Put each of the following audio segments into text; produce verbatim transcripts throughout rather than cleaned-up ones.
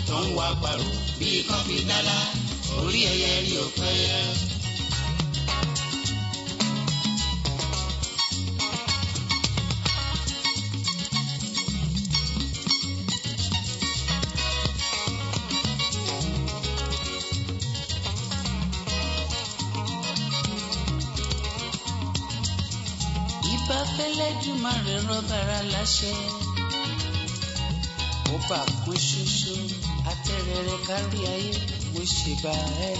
tó ń wá parò bíi kọ́fí dálá orí ẹyẹ rí òpẹ́ yẹ. Fẹ́lẹ́dùmarè rọ́bàrà láṣẹ ó bà kún ṣoṣo atẹ́rẹrẹ kárí ayé mo ṣèbà ẹ.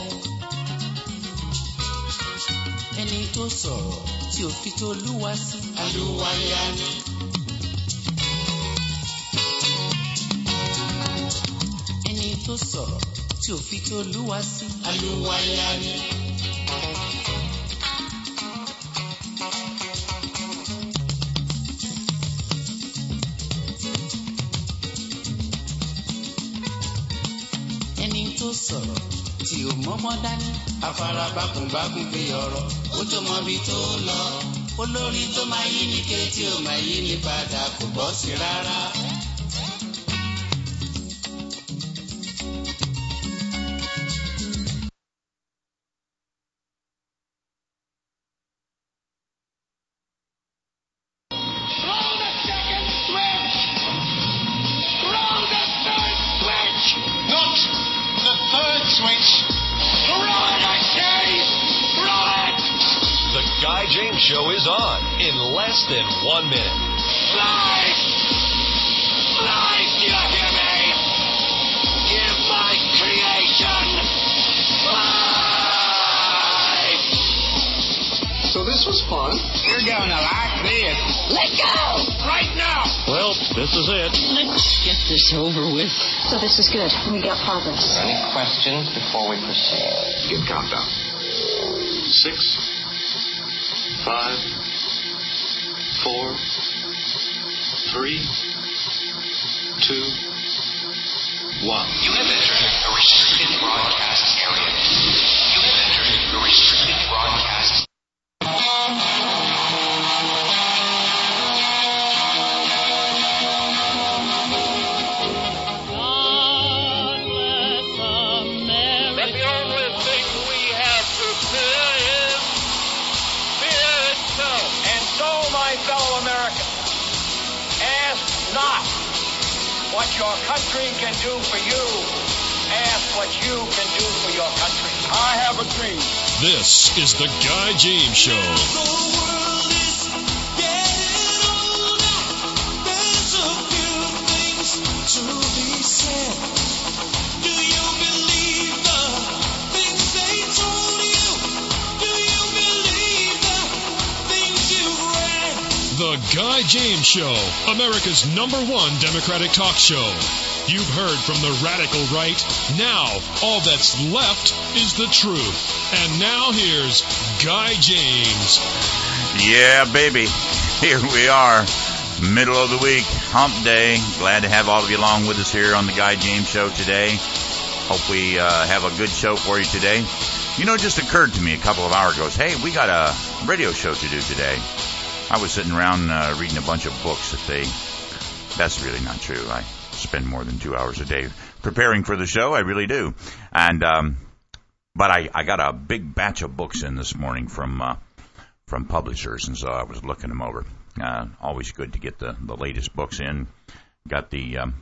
ẹni tó sọ̀rọ̀ tí ò fi tó lúwa sí alúwayá ni. ẹni tó sọ̀rọ̀ tí ò fi tó lúwa sí alúwayá ni. sọ̀rọ̀ tí o mọ́mọ́ dání. Afarabákùnbákùn fi ọ̀rọ̀ ó tó mọ bí tó lọ. Olórin tó máa yí ní ké tí ó máa yí ní padà kò bọ́ sí rárá. Show is on in less than one minute. Live! Live! Do you hear me? Give my creation live! So this was fun. You're going to like this. Let go! Right now! Well, this is it. Let's get this over with. So this is good. We got progress. Are there any questions before we proceed? Give countdown. Six. Five, four, three, two, one. You have entered a restricted broadcast area. You have entered a restricted broadcast. But the only thing we have to fear is fear itself. And so, my fellow Americans, ask not what your country can do for you. Ask what you can do for your country. I have a dream. This is the Guy James Show. The world is getting older. There's a few things to be said. Do you believe the things they told you? Do you believe the things you read? The Guy James Show, America's number one Democratic talk show. You've heard from the radical right. Now, all that's left is the truth. And now here's Guy James. Yeah, baby. Here we are. Middle of the week, hump day. Glad to have all of you along with us here on the Guy James Show today. Hope we uh, have a good show for you today. You know, it just occurred to me a couple of hours ago. Hey, we got a radio show to do today. I was sitting around uh, reading a bunch of books that they... That's really not true. I spend more than two hours a day preparing for the show. I really do. And um, but I, I got a big batch of books in this morning from uh, from publishers, and so I was looking them over. Uh, always good to get the, the latest books in. Got the um,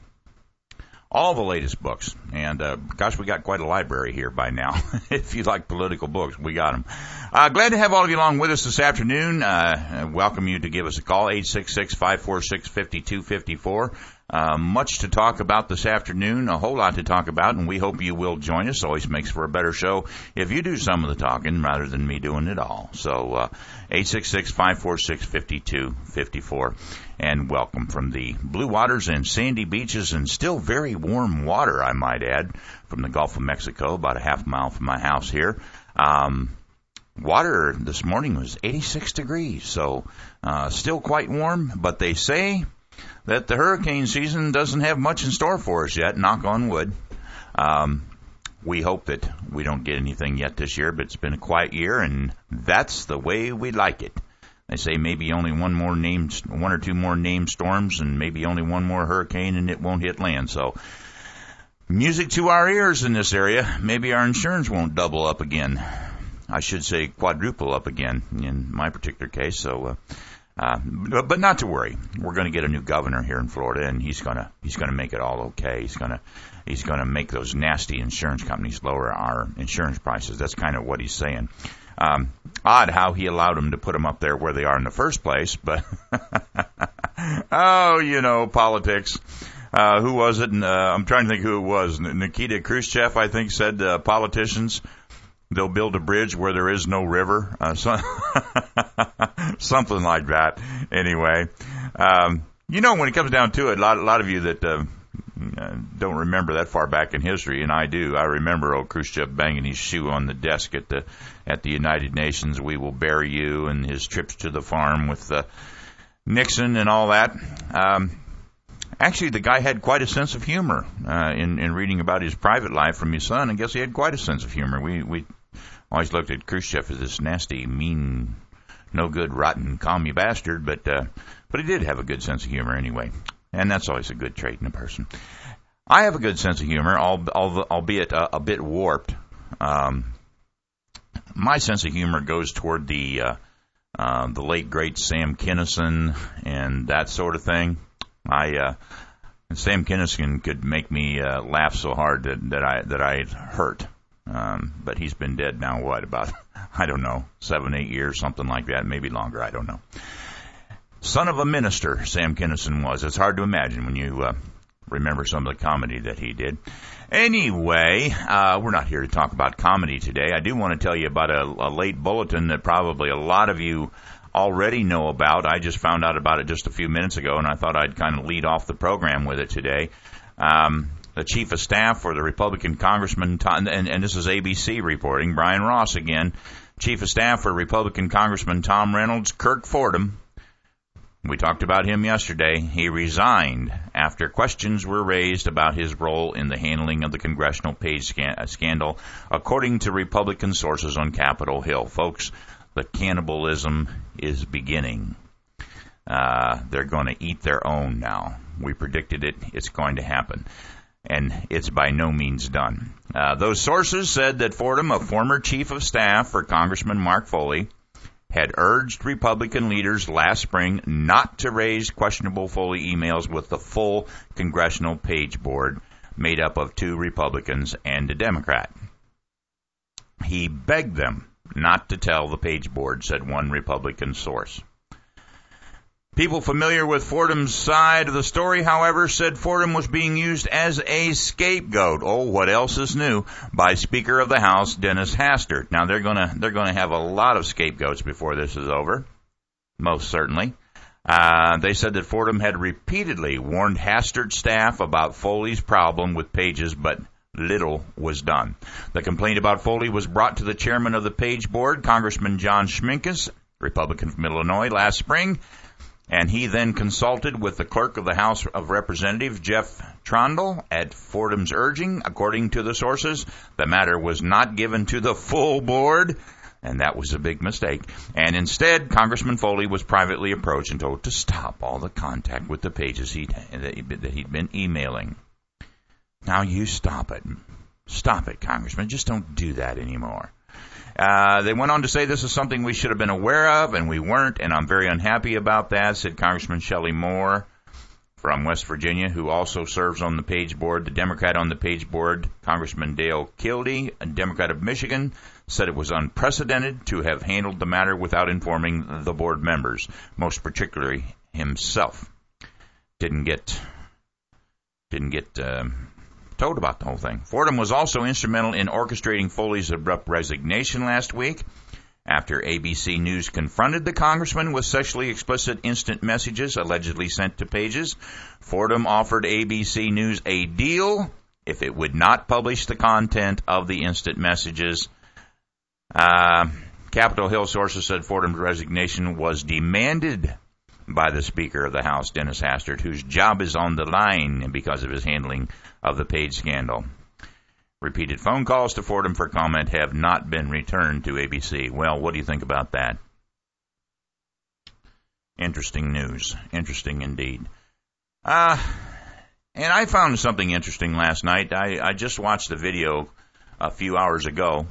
all the latest books. And, uh, gosh, we got quite a library here by now. If you like political books, we got them. Uh, glad to have all of you along with us this afternoon. Uh, welcome you to give us a call, eight six six, five four six, five two five four. Uh, much to talk about this afternoon, a whole lot to talk about, and we hope you will join us. Always makes for a better show if you do some of the talking rather than me doing it all. So, uh, eight six six, five four six, five two five four. And welcome from the blue waters and sandy beaches and still very warm water, I might add, from the Gulf of Mexico, about a half mile from my house here. Um, water this morning was eighty-six degrees, so uh, still quite warm, but they say that the hurricane season doesn't have much in store for us yet, knock on wood. Um, we hope that we don't get anything yet this year, but it's been a quiet year, and that's the way we like it. They say maybe only one more named, one or two more named storms, and maybe only one more hurricane, and it won't hit land. So music to our ears in this area. Maybe our insurance won't double up again. I should say quadruple up again in my particular case. So, uh, uh, but, but not to worry. We're going to get a new governor here in Florida, and he's going to he's going to make it all okay. He's going to he's going to make those nasty insurance companies lower our insurance prices. That's kind of what he's saying. Um, odd how he allowed them to put them up there where they are in the first place, but oh, you know, politics. Uh, who was it? Uh, I'm trying to think who it was. Nikita Khrushchev, I think, said uh, politicians, they'll build a bridge where there is no river. Uh, so something like that. Anyway, um, you know, when it comes down to it, a lot, a lot of you that uh, don't remember that far back in history, and I do. I remember old Khrushchev banging his shoe on the desk at the at the United Nations. We will bury you, and his trips to the farm with uh, Nixon and all that. Um, Actually, the guy had quite a sense of humor uh, in, in reading about his private life from his son. I guess he had quite a sense of humor. We we always looked at Khrushchev as this nasty, mean, no good, rotten, commie bastard, but uh, but he did have a good sense of humor anyway, and that's always a good trait in a person. I have a good sense of humor, albeit a, a bit warped. Um, my sense of humor goes toward the uh, uh, the late great Sam Kinison and that sort of thing. I uh, Sam Kinison could make me uh, laugh so hard that, that I that I hurt. Um, but he's been dead now. What about I don't know seven, eight years, something like that, maybe longer. I don't know. Son of a minister, Sam Kinison was. It's hard to imagine when you uh, remember some of the comedy that he did. Anyway, uh, we're not here to talk about comedy today. I do want to tell you about a, a late bulletin that probably a lot of you already know about. I just found out about it just a few minutes ago, and I thought I'd kind of lead off the program with it today. Um, the chief of staff for the Republican Congressman, and, and this is A B C reporting, Brian Ross again, chief of staff for Republican Congressman Tom Reynolds, Kirk Fordham. We talked about him yesterday. He resigned after questions were raised about his role in the handling of the congressional page scan- scandal, according to Republican sources on Capitol Hill. Folks, the cannibalism is beginning. Uh, they're going to eat their own now. We predicted it. It's going to happen. And it's by no means done. Uh, those sources said that Fordham, a former chief of staff for Congressman Mark Foley, had urged Republican leaders last spring not to raise questionable Foley emails with the full congressional page board made up of two Republicans and a Democrat. He begged them not to tell the page board, said one Republican source. People familiar with Fordham's side of the story, however, said Fordham was being used as a scapegoat. Oh, what else is new? By Speaker of the House, Dennis Hastert. Now, they're gonna they're gonna have a lot of scapegoats before this is over, most certainly. Uh, they said that Fordham had repeatedly warned Hastert's staff about Foley's problem with pages, but little was done. The complaint about Foley was brought to the chairman of the page board, Congressman John Schminkus, Republican from Illinois, last spring, and he then consulted with the clerk of the House of Representatives, Jeff Trondle, at Fordham's urging. According to the sources, the matter was not given to the full board, and that was a big mistake. And instead, Congressman Foley was privately approached and told to stop all the contact with the pages he'd, that he'd been emailing. Now you stop it. Stop it, Congressman. Just don't do that anymore. Uh, they went on to say this is something we should have been aware of, and we weren't, and I'm very unhappy about that, said Congressman Shelley Moore from West Virginia, who also serves on the page board. The Democrat on the page board, Congressman Dale Kildee, a Democrat of Michigan, said it was unprecedented to have handled the matter without informing the board members, most particularly himself. Didn't get... Didn't get... Uh, told about the whole thing. Fordham was also instrumental in orchestrating Foley's abrupt resignation last week after A B C News confronted the congressman with sexually explicit instant messages allegedly sent to pages. Fordham offered A B C News a deal if it would not publish the content of the instant messages. Uh, Capitol Hill sources said Fordham's resignation was demanded by the Speaker of the House, Dennis Hastert, whose job is on the line because of his handling of the page scandal. Repeated phone calls to Fordham for comment have not been returned to A B C. Well, what do you think about that? Interesting news. Interesting indeed. Uh, and I found something interesting last night. I, I just watched a video a few hours ago.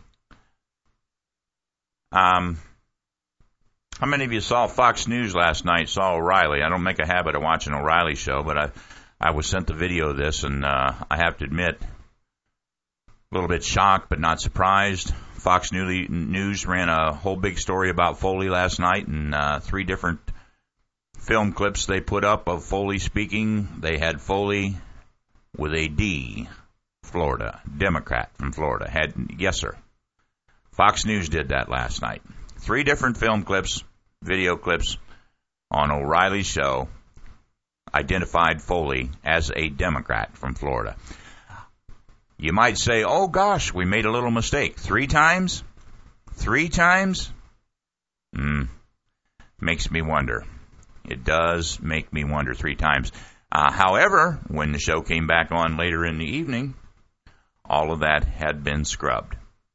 Um, how many of you saw Fox News last night, saw O'Reilly? I don't make a habit of watching O'Reilly show, but I, I was sent the video of this, and uh, I have to admit, a little bit shocked but not surprised. Fox News ran a whole big story about Foley last night, and uh, three different film clips they put up of Foley speaking. They had Foley with a D, Florida, Democrat from Florida. Had yes, sir. Fox News did that last night. Three different film clips, video clips on O'Reilly's show identified Foley as a Democrat from Florida. You might say, oh gosh, we made a little mistake. Three times? Three times? Hmm. Makes me wonder. It does make me wonder three times. Uh, however, when the show came back on later in the evening, all of that had been scrubbed.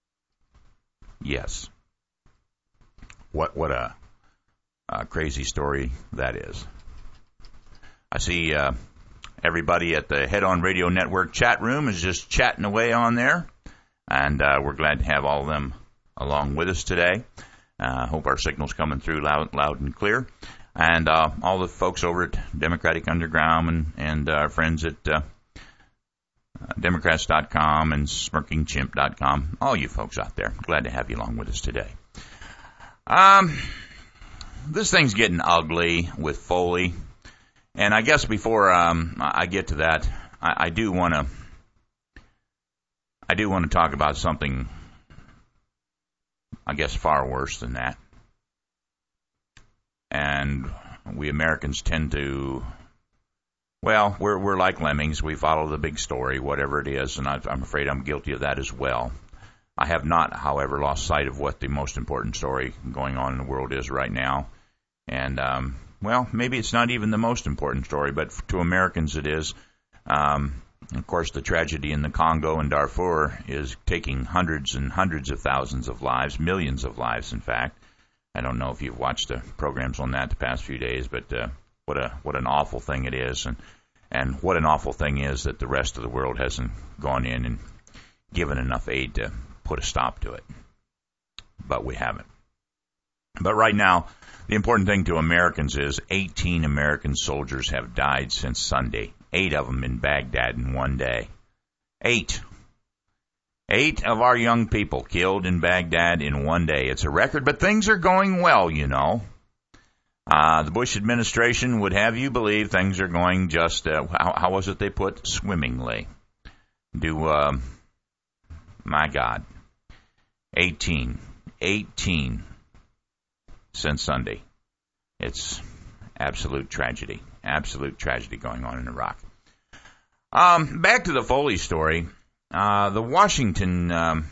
Yes. What what a, a crazy story that is. I see uh, everybody at the Head On Radio Network chat room is just chatting away on there, and uh, we're glad to have all of them along with us today. I uh, hope our signal's coming through loud, loud and clear. And uh, all the folks over at Democratic Underground and, and our friends at uh, Democrats dot com and Smirking Chimp dot com, all you folks out there, glad to have you along with us today. Um, this thing's getting ugly with Foley. And I guess before um, I get to that, I, I do want to I do want to talk about something, I guess, far worse than that. And we Americans tend to, well, we're we're like lemmings. We follow the big story, whatever it is, and I, I'm afraid I'm guilty of that as well. I have not, however, lost sight of what the most important story going on in the world is right now. And, um, well, maybe it's not even the most important story, but to Americans it is. Um, of course, the tragedy in the Congo and Darfur is taking hundreds and hundreds of thousands of lives, millions of lives, in fact. I don't know if you've watched the programs on that the past few days, but uh, what a what an awful thing it is, and and what an awful thing is that the rest of the world hasn't gone in and given enough aid to put a stop to it. But we haven't. But right now, the important thing to Americans is eighteen American soldiers have died since Sunday. Eight of them in Baghdad in one day. Eight. Eight of our young people killed in Baghdad in one day. It's a record, but things are going well, you know. Uh, the Bush administration would have you believe things are going just, uh, how, how was it they put? Swimmingly. Do, uh, my God. eighteen. eighteen since Sunday. It's absolute tragedy. Absolute tragedy going on in Iraq. Um, back to the Foley story. Uh, the Washington, um,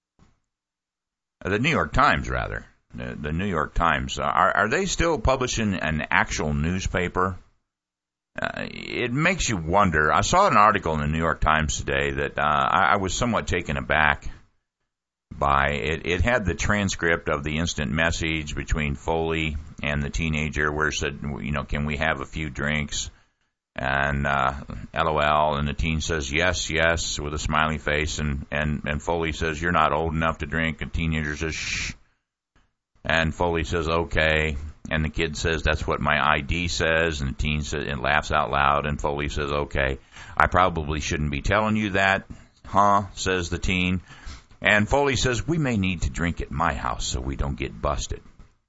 the New York Times, rather, the, the New York Times, uh, are, are they still publishing an actual newspaper? Uh, it makes you wonder. I saw an article in the New York Times today that uh, I, I was somewhat taken aback by. It, it had the transcript of the instant message between Foley and the teenager where it said, you know, can we have a few drinks? And uh, LOL, and the teen says, yes, yes, with a smiley face, and, and, and Foley says, you're not old enough to drink, and teenager says, shh, and Foley says, okay, and the kid says, that's what my I D says, and the teen says, and laughs out loud, and Foley says, okay, I probably shouldn't be telling you that, huh, says the teen, and Foley says, we may need to drink at my house so we don't get busted.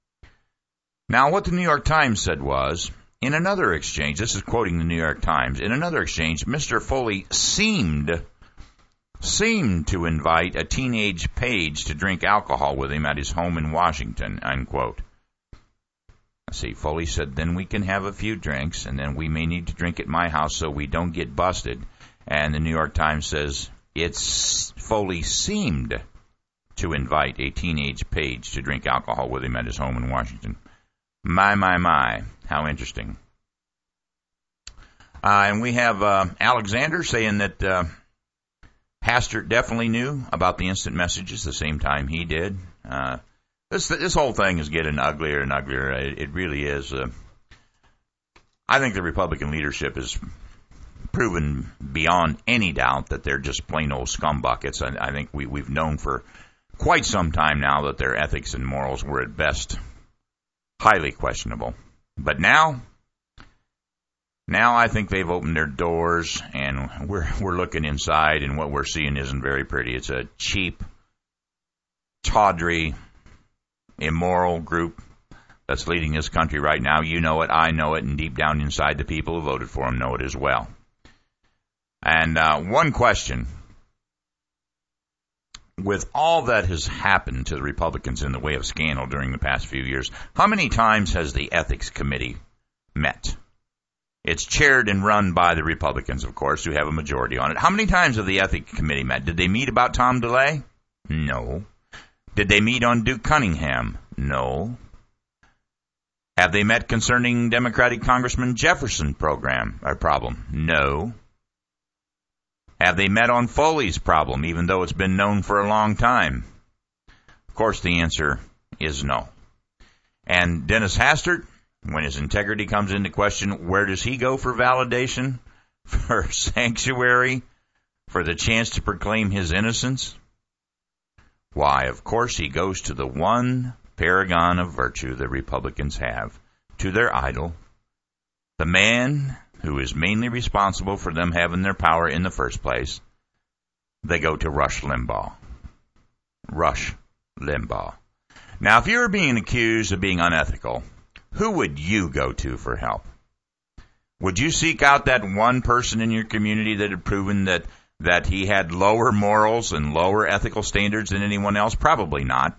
Now, what the New York Times said was, in another exchange, this is quoting the New York Times, in another exchange, Mister Foley seemed, seemed to invite a teenage page to drink alcohol with him at his home in Washington, unquote. See, Foley said, then we can have a few drinks, and then we may need to drink at my house so we don't get busted. And the New York Times says, it's Foley seemed to invite a teenage page to drink alcohol with him at his home in Washington. My, my, my. How interesting. Uh, and we have uh, Alexander saying that uh, Hastert definitely knew about the instant messages the same time he did. Uh, this this whole thing is getting uglier and uglier. It, it really is. Uh, I think the Republican leadership is proven beyond any doubt that they're just plain old scumbuckets. I, I think we, we've known for quite some time now that their ethics and morals were at best highly questionable. But now, now I think they've opened their doors, and we're we're looking inside, and what we're seeing isn't very pretty. It's a cheap, tawdry, immoral group that's leading this country right now. You know it, I know it, and deep down inside, the people who voted for them know it as well. And uh, one question: with all that has happened to the Republicans in the way of scandal during the past few years, how many times has the Ethics Committee met? It's chaired and run by the Republicans, of course, who have a majority on it. How many times have the Ethics Committee met? Did they meet about Tom DeLay? No. Did they meet on Duke Cunningham? No. Have they met concerning Democratic Congressman Jefferson program or problem? No. Have they met on Foley's problem, even though it's been known for a long time? Of course, the answer is no. And Dennis Hastert, when his integrity comes into question, where does he go for validation, for sanctuary, for the chance to proclaim his innocence? Why, of course, he goes to the one paragon of virtue the Republicans have, to their idol, the man who is mainly responsible for them having their power in the first place. They go to Rush Limbaugh. Rush Limbaugh. Now, if you were being accused of being unethical, who would you go to for help? Would you seek out that one person in your community that had proven that, that he had lower morals and lower ethical standards than anyone else? Probably not.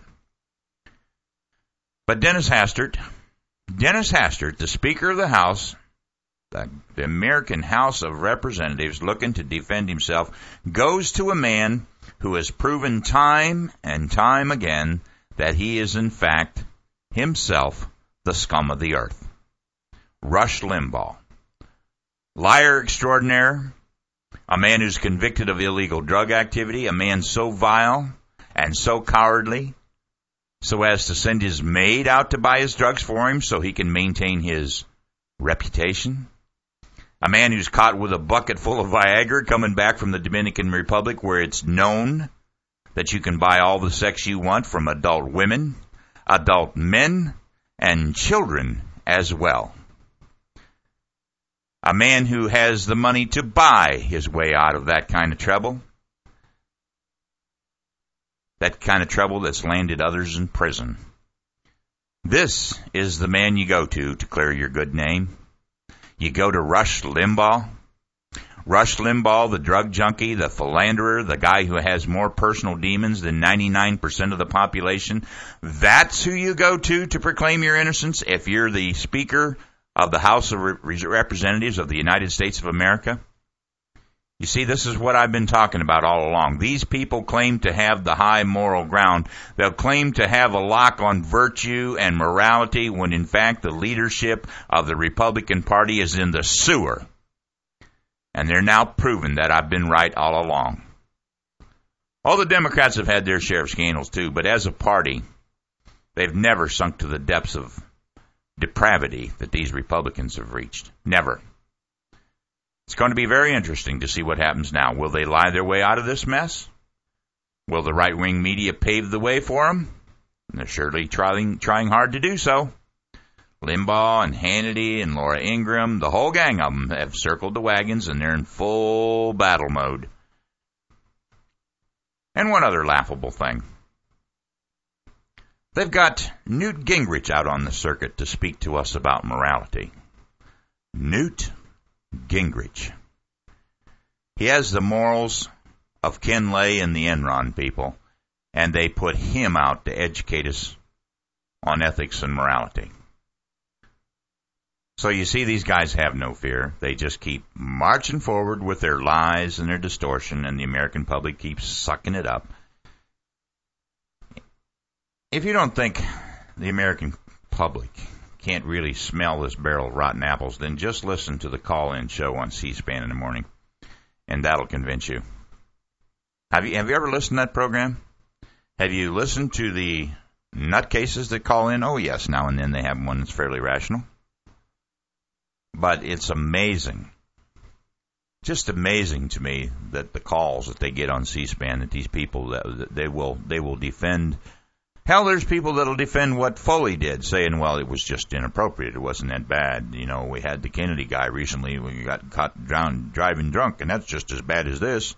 But Dennis Hastert, Dennis Hastert, the Speaker of the House, the, the American House of Representatives, looking to defend himself, goes to a man who has proven time and time again that he is, in fact, himself the scum of the earth. Rush Limbaugh. Liar extraordinaire, a man who's convicted of illegal drug activity, a man so vile and so cowardly, so as to send his maid out to buy his drugs for him so he can maintain his reputation. A man who's caught with a bucket full of Viagra coming back from the Dominican Republic, where it's known that you can buy all the sex you want from adult women, adult men, and children as well. A man who has the money to buy his way out of that kind of trouble. That kind of trouble that's landed others in prison. This is the man you go to to clear your good name. You go to Rush Limbaugh. Rush Limbaugh, the drug junkie, the philanderer, the guy who has more personal demons than ninety-nine percent of the population. That's who you go to to proclaim your innocence if you're the Speaker of the House of Representatives of the United States of America. You see, this is what I've been talking about all along. These people claim to have the high moral ground. They'll claim to have a lock on virtue and morality when, in fact, the leadership of the Republican Party is in the sewer. And they're now proving that I've been right all along. All the Democrats have had their share of scandals, too, but as a party, they've never sunk to the depths of depravity that these Republicans have reached. Never. It's going to be very interesting to see what happens now. Will they lie their way out of this mess? Will the right-wing media pave the way for them? They're surely trying, trying hard to do so. Limbaugh and Hannity and Laura Ingraham, the whole gang of them have circled the wagons, and they're in full battle mode. And one other laughable thing. They've got Newt Gingrich out on the circuit to speak to us about morality. Newt Gingrich. He has the morals of Ken Lay and the Enron people, and they put him out to educate us on ethics and morality. So you see, these guys have no fear. They just keep marching forward with their lies and their distortion, and the American public keeps sucking it up. If you don't think the American public can't really smell this barrel of rotten apples, then just listen to the call-in show on C-SPAN in the morning, and that'll convince you. Have you have you ever listened to that program? Have you listened to the nutcases that call in? Oh, yes, now and then they have one that's fairly rational. But it's amazing just amazing to me that the calls that they get on C-SPAN, that these people, that, that they will they will defend. Hell, there's people that'll defend what Foley did, saying, well, it was just inappropriate. It wasn't that bad. You know, we had the Kennedy guy recently. We got caught drowned, driving drunk, and that's just as bad as this.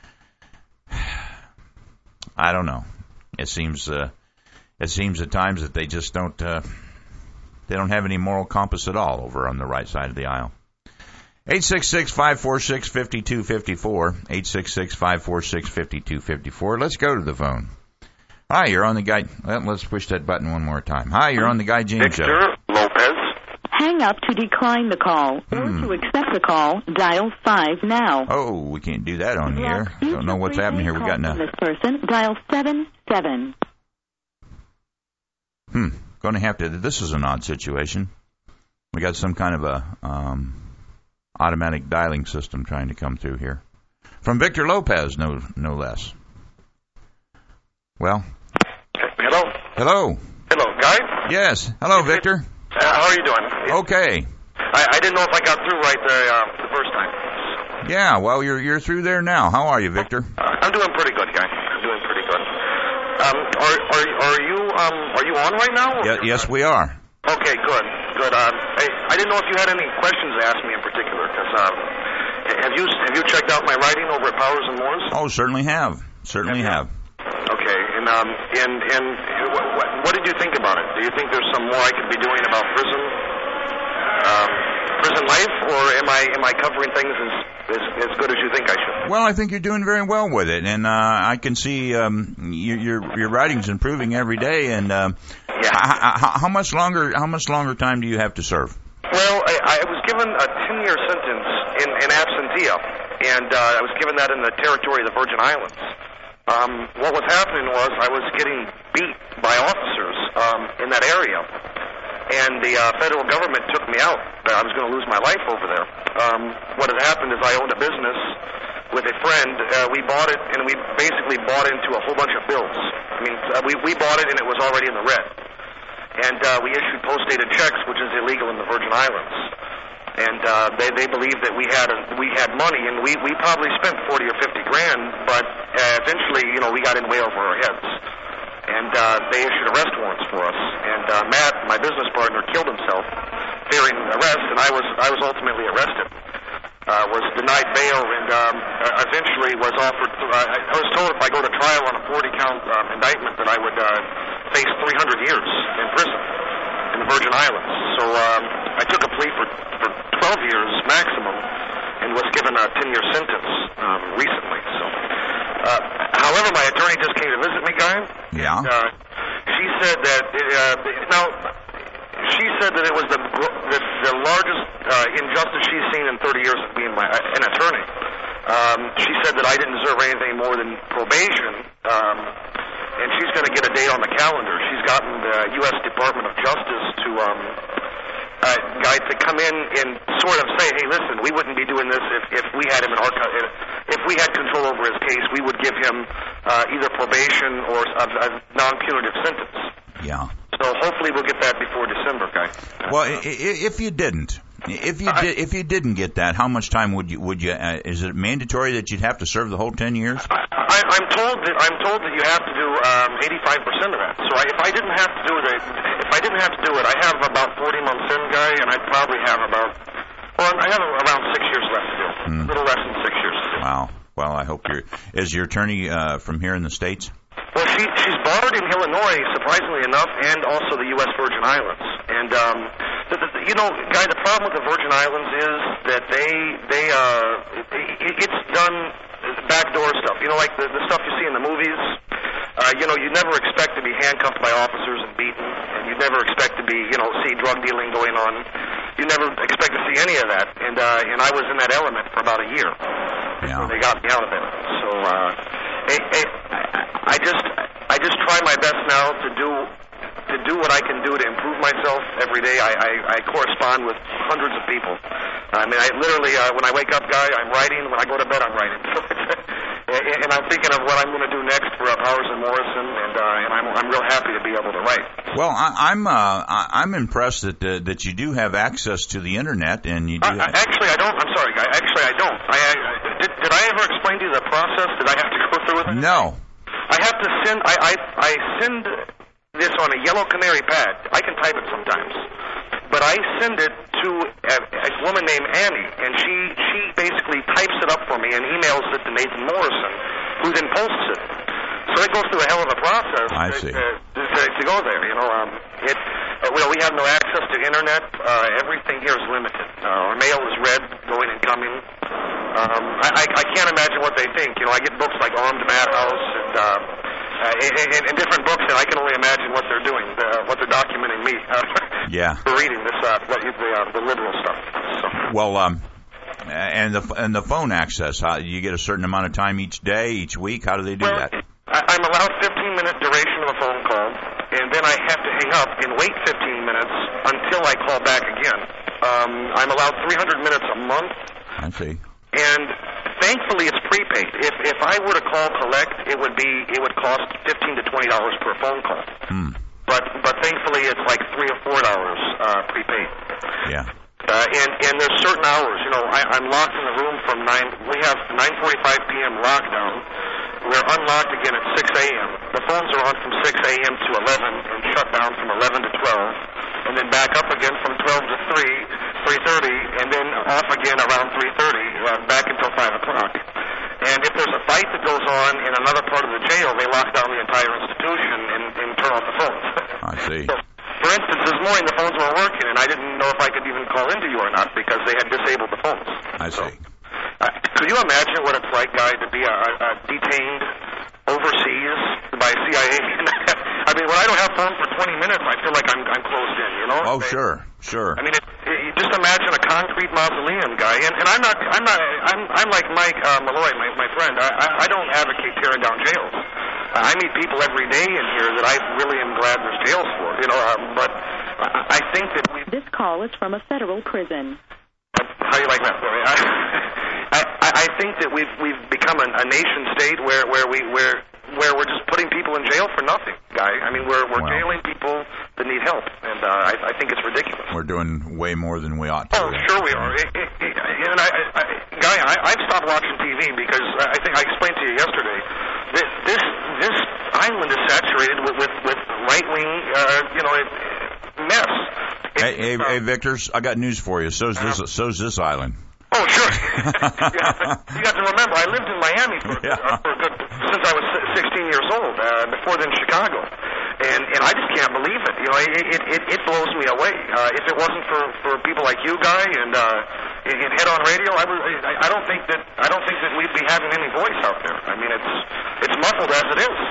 I don't know. It seems uh, it seems at times that they just don't uh, they don't have any moral compass at all over on the right side of the aisle. eight six six, five four six, five two five four. eight six six, five four six, five two five four. Let's go to the phone. Hi, you're on the Guy. Let's push that button one more time. Hi, you're on the Guy James Show. Victor Lopez. Hang up to decline the call, or Hmm. to accept the call, dial five now. Oh, we can't do that on the air. Don't know what's happening here. We got now. This person, dial seven seven. Hmm. Going to have to. This is an odd situation. We got some kind of a um, automatic dialing system trying to come through here. From Victor Lopez, no, no less. Well. Hello. Hello. Hello, Guy. Yes. Hello, Victor. Uh, how are you doing? Okay. I, I didn't know if I got through right there uh, the first time. Yeah. Well, you're you're through there now. How are you, Victor? Uh, I'm doing pretty good, Guy. I'm doing pretty good. Um, are are are you um are you on right now? Yeah, yes, we are. Okay, good, good. Um, I, I didn't know if you had any questions to ask me in particular, because um, have you have you checked out my writing over at Powers and Moores? Oh, certainly have. Certainly have. Okay, and um, and and what, what, what did you think about it? Do you think there's some more I could be doing about prison, um, prison life, or am I am I covering things as, as as good as you think I should? Well, I think you're doing very well with it, and uh, I can see um, your, your your writing's improving every day. And um, yeah. h- h- how much longer how much longer time do you have to serve? Well, I, I was given a ten-year sentence in, in absentia, and uh, I was given that in the territory of the Virgin Islands. Um, what was happening was I was getting beat by officers um, in that area, and the uh, federal government took me out. I was going to lose my life over there. Um, what had happened is I owned a business with a friend. Uh, we bought it, and we basically bought into a whole bunch of bills. I mean, uh, we, we bought it, and it was already in the red. And uh, we issued post-dated checks, which is illegal in the Virgin Islands. And uh, they they believed that we had a, we had money, and we, we probably spent forty or fifty grand. But uh, eventually, you know, we got in way over our heads, and uh, they issued arrest warrants for us. And uh, Matt, my business partner, killed himself fearing arrest, and I was I was ultimately arrested. Uh, was denied bail, and um, eventually was offered. Uh, I was told if I go to trial on a forty count um, indictment that I would uh, face three hundred years in prison in the Virgin Islands. So um, I took a plea for, for twelve years maximum, and was given a ten-year sentence um, recently. So, uh, however, my attorney just came to visit me, Guy. Yeah. And, uh, she said that it, uh, now she said that it was the the, the largest uh, injustice she's seen in thirty years of being my, uh, an attorney. Um, she said that I didn't deserve anything more than probation. Um, And she's going to get a date on the calendar. She's gotten the U S Department of Justice to, um, uh, guy to come in and sort of say, hey, listen, we wouldn't be doing this if, if we had him in our, if we had control over his case, we would give him uh, either probation or a, a non-punitive sentence. Yeah. So hopefully we'll get that before December, Guy. Well, if you didn't, if you did, if you didn't get that, how much time would you would you? Uh, is it mandatory that you'd have to serve the whole ten years? I, I, I'm told that I'm told that you have to do um, eighty-five percent of that. So I, if I didn't have to do it, if I didn't have to do it, I have about forty months in, Guy, and I'd probably have about well, I have around six years left to do. Hmm. A little less than six years to do. Wow. Well, I hope you're. Is your attorney uh, from here in the States? Well, she, she's barred in Illinois, surprisingly enough, and also the U S Virgin Islands. And, um, the, the, you know, Guy, the problem with the Virgin Islands is that they, they, uh, it, it's done backdoor stuff. You know, like the, the stuff you see in the movies. Uh, you know, you never expect to be handcuffed by officers and beaten, and you never expect to be, you know, see drug dealing going on. You never expect to see any of that. And, uh, and I was in that element for about a year. Yeah. They got me out of it. So, uh, it, it, I just I just try my best now to do to do what I can do to improve myself every day. I, I, I correspond with hundreds of people. I mean, I literally uh, when I wake up, Guy, I'm writing. When I go to bed, I'm writing. So it's, and I'm thinking of what I'm going to do next for uh, Powers and Morrison, and uh, and I'm I'm real happy to be able to write. Well, I, I'm uh, I, I'm impressed that uh, that you do have access to the internet, and you do. Uh, actually, I don't. I'm sorry, guy. Actually, I don't. I, I did. Did I ever explain to you the process? Did I have to go through with it? No. I have to send. I I, I send this on a yellow canary pad. I can type it sometimes, but I send it to a, a woman named Annie, and she she basically types it up for me and emails it to Nathan Morrison, who then posts it. So it goes through a hell of a process I to, see. To, to, to go there. You know, um, it. Uh, well, we have no access to internet. Uh, everything here is limited. Uh, our mail is read, going and coming. Um, I, I, I can't imagine what they think. You know, I get books like Armed Madhouse and uh, uh, and, and different books, and I can only imagine what they're doing, uh, what they're documenting me. Uh, yeah. For reading this, uh, the uh, the liberal stuff. So. Well, um. And the and the phone access, how, you get a certain amount of time each day, each week? How do they do well, that? I, I'm allowed fifteen minute duration of a phone call, and then I have to hang up and wait fifteen minutes until I call back again. Um, I'm allowed three hundred minutes a month. I see. And thankfully, it's prepaid. If if I were to call collect, it would be it would cost fifteen to twenty dollars per phone call. Hmm. But but thankfully, it's like three or four dollars uh, prepaid. Yeah. Uh, and, and there's certain hours, you know, I, I'm locked in the room from nine, we have nine forty-five p.m. lockdown. We're unlocked again at six a.m. The phones are on from six a.m. to eleven and shut down from eleven to twelve. And then back up again from twelve to three, three thirty, and then off again around three thirty, uh, back until five o'clock. And if there's a fight that goes on in another part of the jail, they lock down the entire institution and, and turn off the phones. I see. So, for instance, this morning the phones weren't working, and I didn't know if I could even call into you or not because they had disabled the phones. I see. So, uh, could you imagine what it's like, Guy, to be uh, uh, detained overseas by C I A? I mean, when I don't have phone for twenty minutes, I feel like I'm I'm closed in. You know? Oh, they, sure, sure. I mean, it, it, you just imagine a concrete mausoleum, Guy, and, and I'm not, I'm not, I'm I'm like Mike uh, Malloy, my my friend. I, I I don't advocate tearing down jails. I meet people every day in here that I really am glad there's jails for, you know, um, but I, I think that we... This call is from a federal prison. How do you like that, Lori? I, I, I think that we've we've become a, a nation state where, where, we, where, where we're just putting people in jail for nothing, Guy. I mean, we're, we're wow. jailing people that need help, and uh, I, I think it's ridiculous. We're doing way more than we ought to. Oh, sure we are. It, it, it, and I, I, Guy, I, I've stopped watching T V because I think I explained to you yesterday that this this island is saturated with with, with right wing, uh, you know, it, mess. It, Hey, hey, uh, hey, Victors, I got news for you. So's this, uh, so's this island. Oh, sure. yeah, you got to remember, I lived in Miami for, Yeah. uh, for a good since I was sixteen years old. Uh, before then, Chicago, and and I just can't believe it. You know, it it it, it blows me away. Uh, if it wasn't for, for people like you, Guy, and uh, and Head on Radio, I, was, I I don't think that I don't think that we'd be having any voice out there. I mean, it's it's muffled as it is.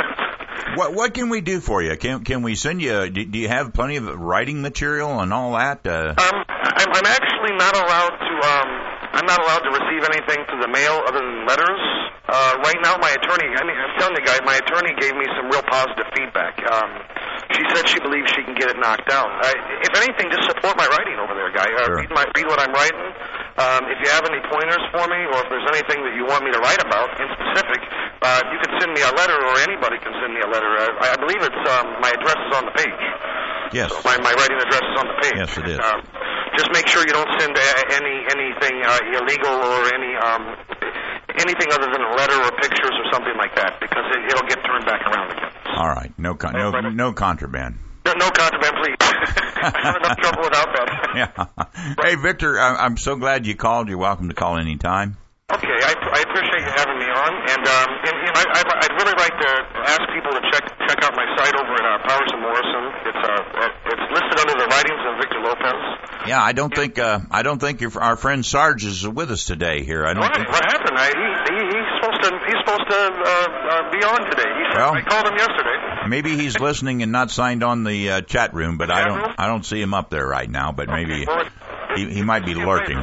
What what can we do for you? Can can we send you? Do, do you have plenty of writing material and all that? Uh, um, I'm, I'm actually not allowed to. Um, I'm not allowed to receive anything through the mail other than letters. Uh, right now, my attorney. I mean, I'm telling you, guys, my attorney gave me some real positive feedback. Um, she said she believes she can get it knocked down. I, if anything, just support my writing over there, guy. Uh, Sure. read my read what I'm writing. Um, if you have any pointers for me, or if there's anything that you want me to write about in specific, uh, you can send me a letter, or anybody can send me a letter. Uh, I believe it's um, my address is on the page. yes. So my, my writing address is on the page. Yes, it is. Um, just make sure you don't send uh, any anything uh, illegal or any um, anything other than a letter or pictures or something like that, because it, it'll get turned back around again. All right. No con- no no contraband. No, no contraband, please. I have enough trouble without that. Yeah. Hey, Victor, I, I'm so glad you called. You're welcome to call any time. Okay, I, I appreciate you having me on, and um, and, and I, I'd, I'd really like to ask people to check check out my site over at uh, Powers and Morrison. It's uh, it's listed under the writings of Victor Lopez. Yeah, I don't think uh, I don't think your, our friend Sarge is with us today here. I don't What, think. what happened? I, he, he he's supposed to he's supposed to uh, uh, be on today. He said, Well, I called him yesterday. Maybe he's listening and not signed on the uh, chat room, but I don't I don't see him up there right now. But maybe Well, it- he he might be lurking.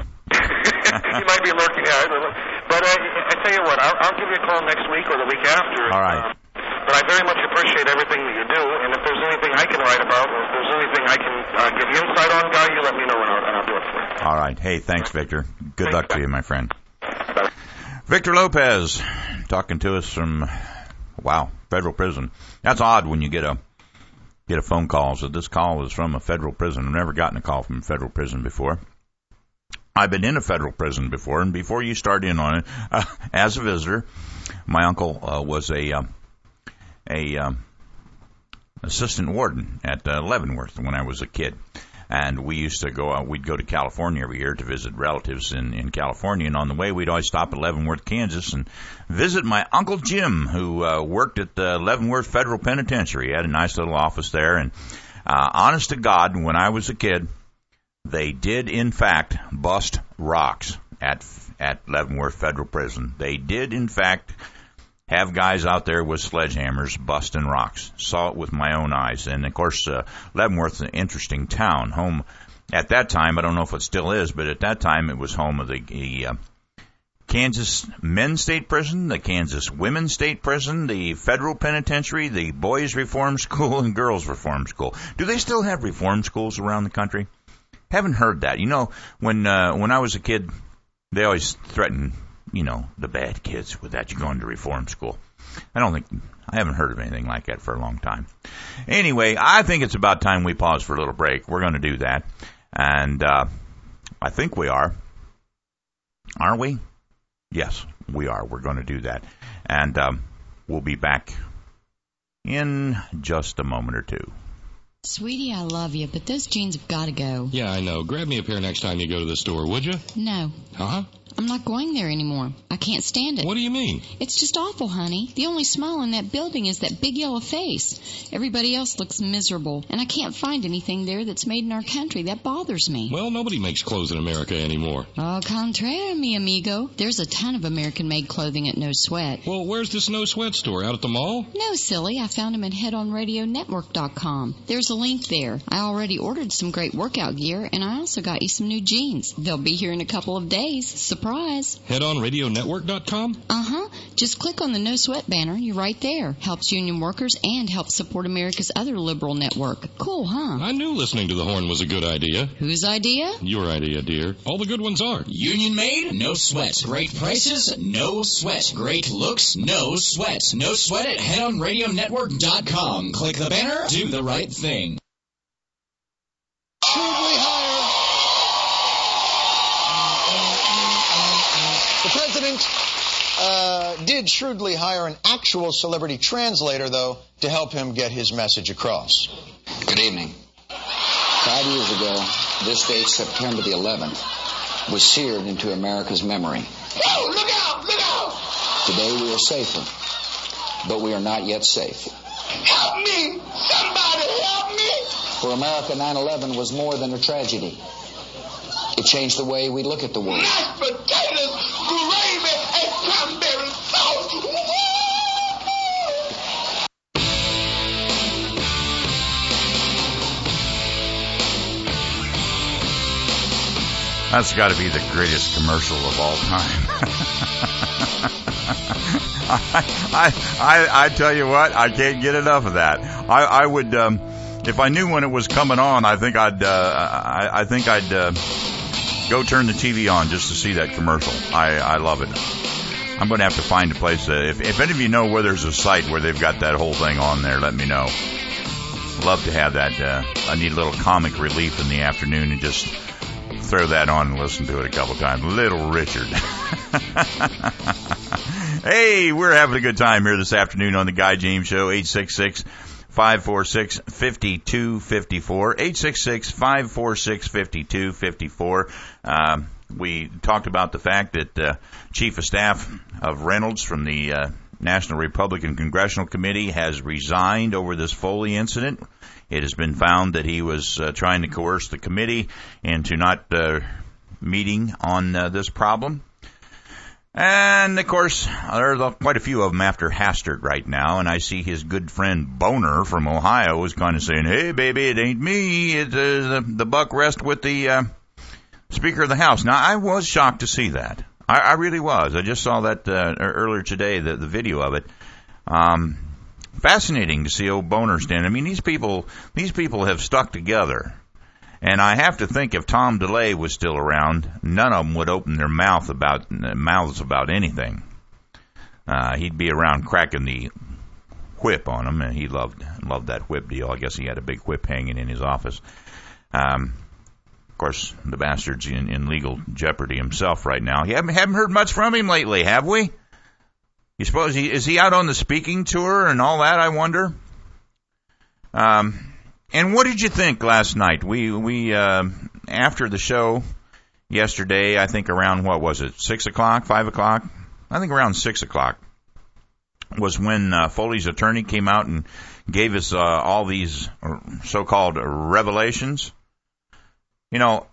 he might be lurking. Yeah, I don't know. But uh, I tell you what, I'll, I'll give you a call next week or the week after. All right. Um, but I very much appreciate everything that you do, and if there's anything I can write about, or if there's anything I can uh, give you insight on, Guy, you let me know, and I'll, and I'll do it for you. All right. Hey, thanks, Victor. Good Thanks, luck Bye. to you, my friend. Bye. Victor Lopez. talking to us from, wow, federal prison. That's odd when you get a get a phone call. So this call is from a federal prison. I've never gotten a call from a federal prison before. I've been in a federal prison before, and before you start in on it, uh, as a visitor, my uncle uh, was a uh, a um, assistant warden at uh, Leavenworth when I was a kid. And we used to go out, we'd go to California every year to visit relatives in, in California. And on the way, we'd always stop at Leavenworth, Kansas, and visit my Uncle Jim, who uh, worked at the Leavenworth Federal Penitentiary. He had a nice little office there. And uh, honest to God, when I was a kid, they did, in fact, bust rocks at at Leavenworth Federal Prison. They did, in fact, have guys out there with sledgehammers busting rocks. Saw it with my own eyes. And, of course, uh, Leavenworth's an interesting town. Home, at that time, I don't know if it still is, but at that time it was home of the, the uh, Kansas Men's State Prison, the Kansas Women's State Prison, the Federal Penitentiary, the Boys Reform School, and Girls Reform School. Do they still have reform schools around the country? Haven't heard that. You know, when uh, when I was a kid, they always threatened, you know, the bad kids with that, you're going to reform school. I don't think, I haven't heard of anything like that for a long time. Anyway, I think it's about time we pause for a little break. We're going to do that. And uh, I think we are. Aren't we? Yes, we are. We're going to do that. And um, we'll be back in just a moment or two. Sweetie, I love you, but those jeans have got to go. Yeah, I know. Grab me a pair next time you go to the store, would you? No. Uh-huh. I'm not going there anymore. I can't stand it. What do you mean? It's just awful, honey. The only smile in that building is that big yellow face. Everybody else looks miserable, and I can't find anything there that's made in our country. That bothers me. Well, nobody makes clothes in America anymore. Au contraire, mi amigo. There's a ton of American-made clothing at No Sweat. Well, where's this No Sweat store? Out at the mall? No, silly. I found them at head on radio network dot com. There's a link there. I already ordered some great workout gear, and I also got you some new jeans. They'll be here in a couple of days. Surprise. head on radio network dot com? Uh-huh. Just click on the No Sweat banner. You're right there. Helps union workers and helps support America's other liberal network. Cool, huh? I knew listening to the horn was a good idea. Whose idea? Your idea, dear. All the good ones are. Union made, no sweat. Great prices, no sweat. Great looks, no sweat. No sweat at head on radio network dot com. Click the banner, do the right thing. Shrewdly hired. The president uh, did shrewdly hire an actual celebrity translator, though, to help him get his message across. Good evening. Five years ago, this date, September the eleventh, was seared into America's memory. Whoa, look out, look out! Today we are safer, but we are not yet safe. Help me! Somebody help me! For America, nine eleven was more than a tragedy. It changed the way we look at the world. Mashed potatoes, gravy, and cranberry sauce. That's got to be the greatest commercial of all time. I, I, I, I tell you what, I can't get enough of that. I, I would, um, if I knew when it was coming on, I think I'd, uh, I, I think I'd uh, go turn the T V on just to see that commercial. I, I love it. I'm going to have to find a place. That, if, if any of you know where there's a site where they've got that whole thing on there, let me know. Love to have that. Uh, I need a little comic relief in the afternoon and just throw that on and listen to it a couple times. Little Richard. Hey, we're having a good time here this afternoon on the Guy James Show. eight six six, five four six, five two five four. eight six six, five four six, five two five four. Um, we talked about the fact that uh, Chief of Staff of Reynolds from the uh, National Republican Congressional Committee has resigned over this Foley incident. It has been found that he was uh, trying to coerce the committee into not uh, meeting on uh, this problem. And, of course, there's quite a few of them after Hastert right now, and I see his good friend Boner from Ohio is kind of saying, hey, baby, it ain't me. It, uh, the, the buck rests with the uh, Speaker of the House. Now, I was shocked to see that. I, I really was. I just saw that uh, earlier today, the, the video of it. Um, fascinating to see old Boner stand. I mean, these people, these people have stuck together. And I have to think if Tom DeLay was still around, none of them would open their mouth about mouths about anything. uh, he'd be around cracking the whip on him, and he loved loved that whip deal. I guess he had a big whip hanging in his office. Um, of course, the bastard's in, in legal jeopardy himself right now. You haven't, haven't heard much from him lately, have we? You suppose he is he out on the speaking tour and all that? I wonder. Um, and what did you think last night? We we uh, after the show yesterday, I think around what was it, six o'clock, five o'clock? I think around six o'clock was when uh, Foley's attorney came out and gave us uh, all these so-called revelations. You know,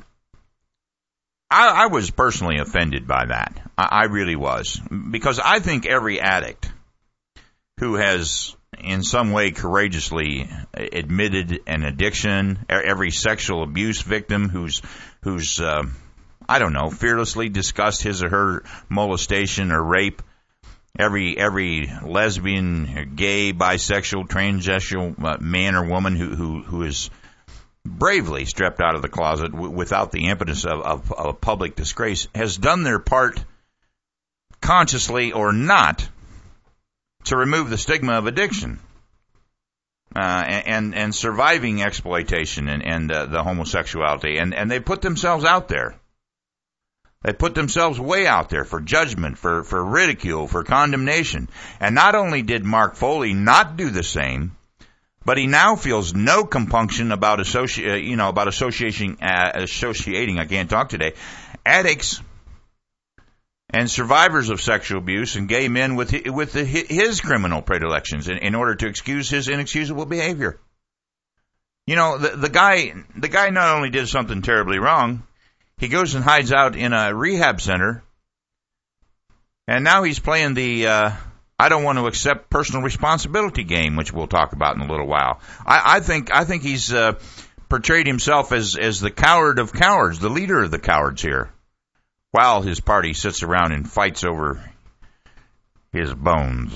I, I was personally offended by that. I, I really was. Because I think every addict who has in some way courageously admitted an addiction, every sexual abuse victim who's, who's uh, I don't know, fearlessly discussed his or her molestation or rape, every every lesbian, gay, bisexual, transsexual uh, man or woman who, who, who is bravely stepped out of the closet w- without the impetus of, of, of public disgrace, has done their part, consciously or not, to remove the stigma of addiction uh, and and surviving exploitation and, and uh, the homosexuality. And, and they put themselves out there. They put themselves way out there for judgment, for, for ridicule, for condemnation. And not only did Mark Foley not do the same, but he now feels no compunction about associ- you know, about associating, uh, associating, I can't talk today, addicts and survivors of sexual abuse and gay men with his, with the, his criminal predilections in, in order to excuse his inexcusable behavior. You know, the, the guy, the guy not only did something terribly wrong, he goes and hides out in a rehab center, and now he's playing the uh, I don't want to accept personal responsibility game, which we'll talk about in a little while. I, I think I think he's uh, portrayed himself as, as the coward of cowards, the leader of the cowards here, while his party sits around and fights over his bones.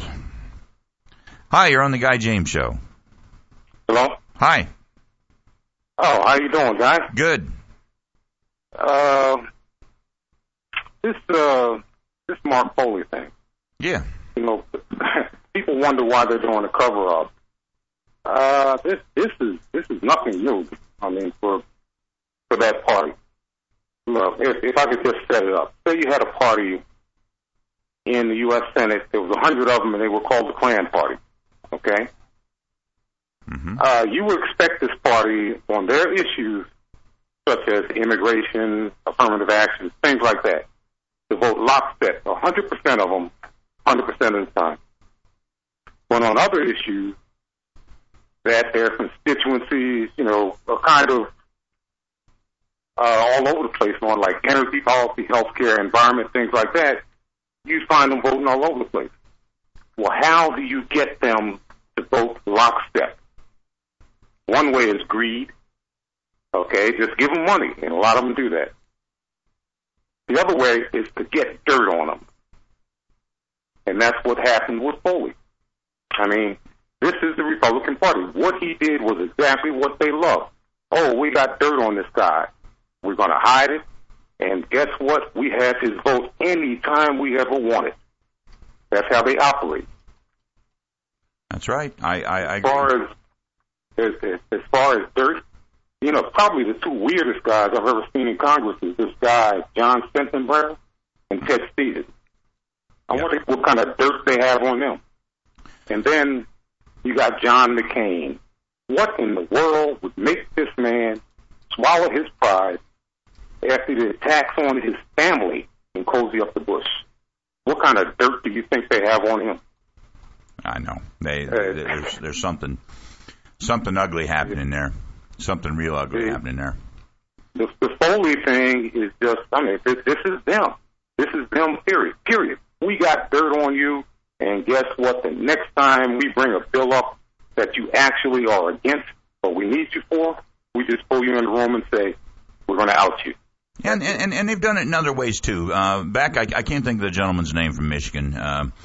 Hi, you're on the Guy James Show. Hello? Hi. Oh, how you doing, guys? Good. Uh, this uh, this Mark Foley thing. Yeah. You know, people wonder why they're doing a cover up. Uh, this this is this is nothing new. I mean, for for that party. Look, if, if I could just set it up. Say you had a party in the U S Senate. There was a hundred of them, and they were called the Klan Party. Okay. Mm-hmm. Uh, you would expect this party on their issues, such as immigration, affirmative action, things like that, to vote lockstep, one hundred percent of them, one hundred percent of the time. But on other issues, that their constituencies, you know, are kind of uh, all over the place on, like energy policy, healthcare, environment, things like that, you find them voting all over the place. Well, how do you get them to vote lockstep? One way is greed. Okay, just give them money, and a lot of them do that. The other way is to get dirt on them. And that's what happened with Foley. I mean, this is the Republican Party. What he did was exactly what they love. Oh, we got dirt on this guy. We're going to hide it. And guess what? We have his vote any time we ever want it. That's how they operate. That's right. I, I, I as far as, as as far as dirt, you know, probably the two weirdest guys I've ever seen in Congress is this guy, John Sensenbrenner, and Ted Stevens. I wonder what kind of dirt they have on them. And then you got John McCain. What in the world would make this man swallow his pride after the attacks on his family in Cozy Up the Bush? What kind of dirt do you think they have on him? I know. They, uh, there's, there's something something ugly happening there. Something real ugly happening there. The, the Foley thing is just, I mean, this, this is them. This is them, period. Period. We got dirt on you, and guess what? The next time we bring a bill up that you actually are against or we need you for, we just pull you in the room and say, we're going to out you. And, and and they've done it in other ways, too. Uh, back, I, I can't think of the gentleman's name from Michigan. Uh,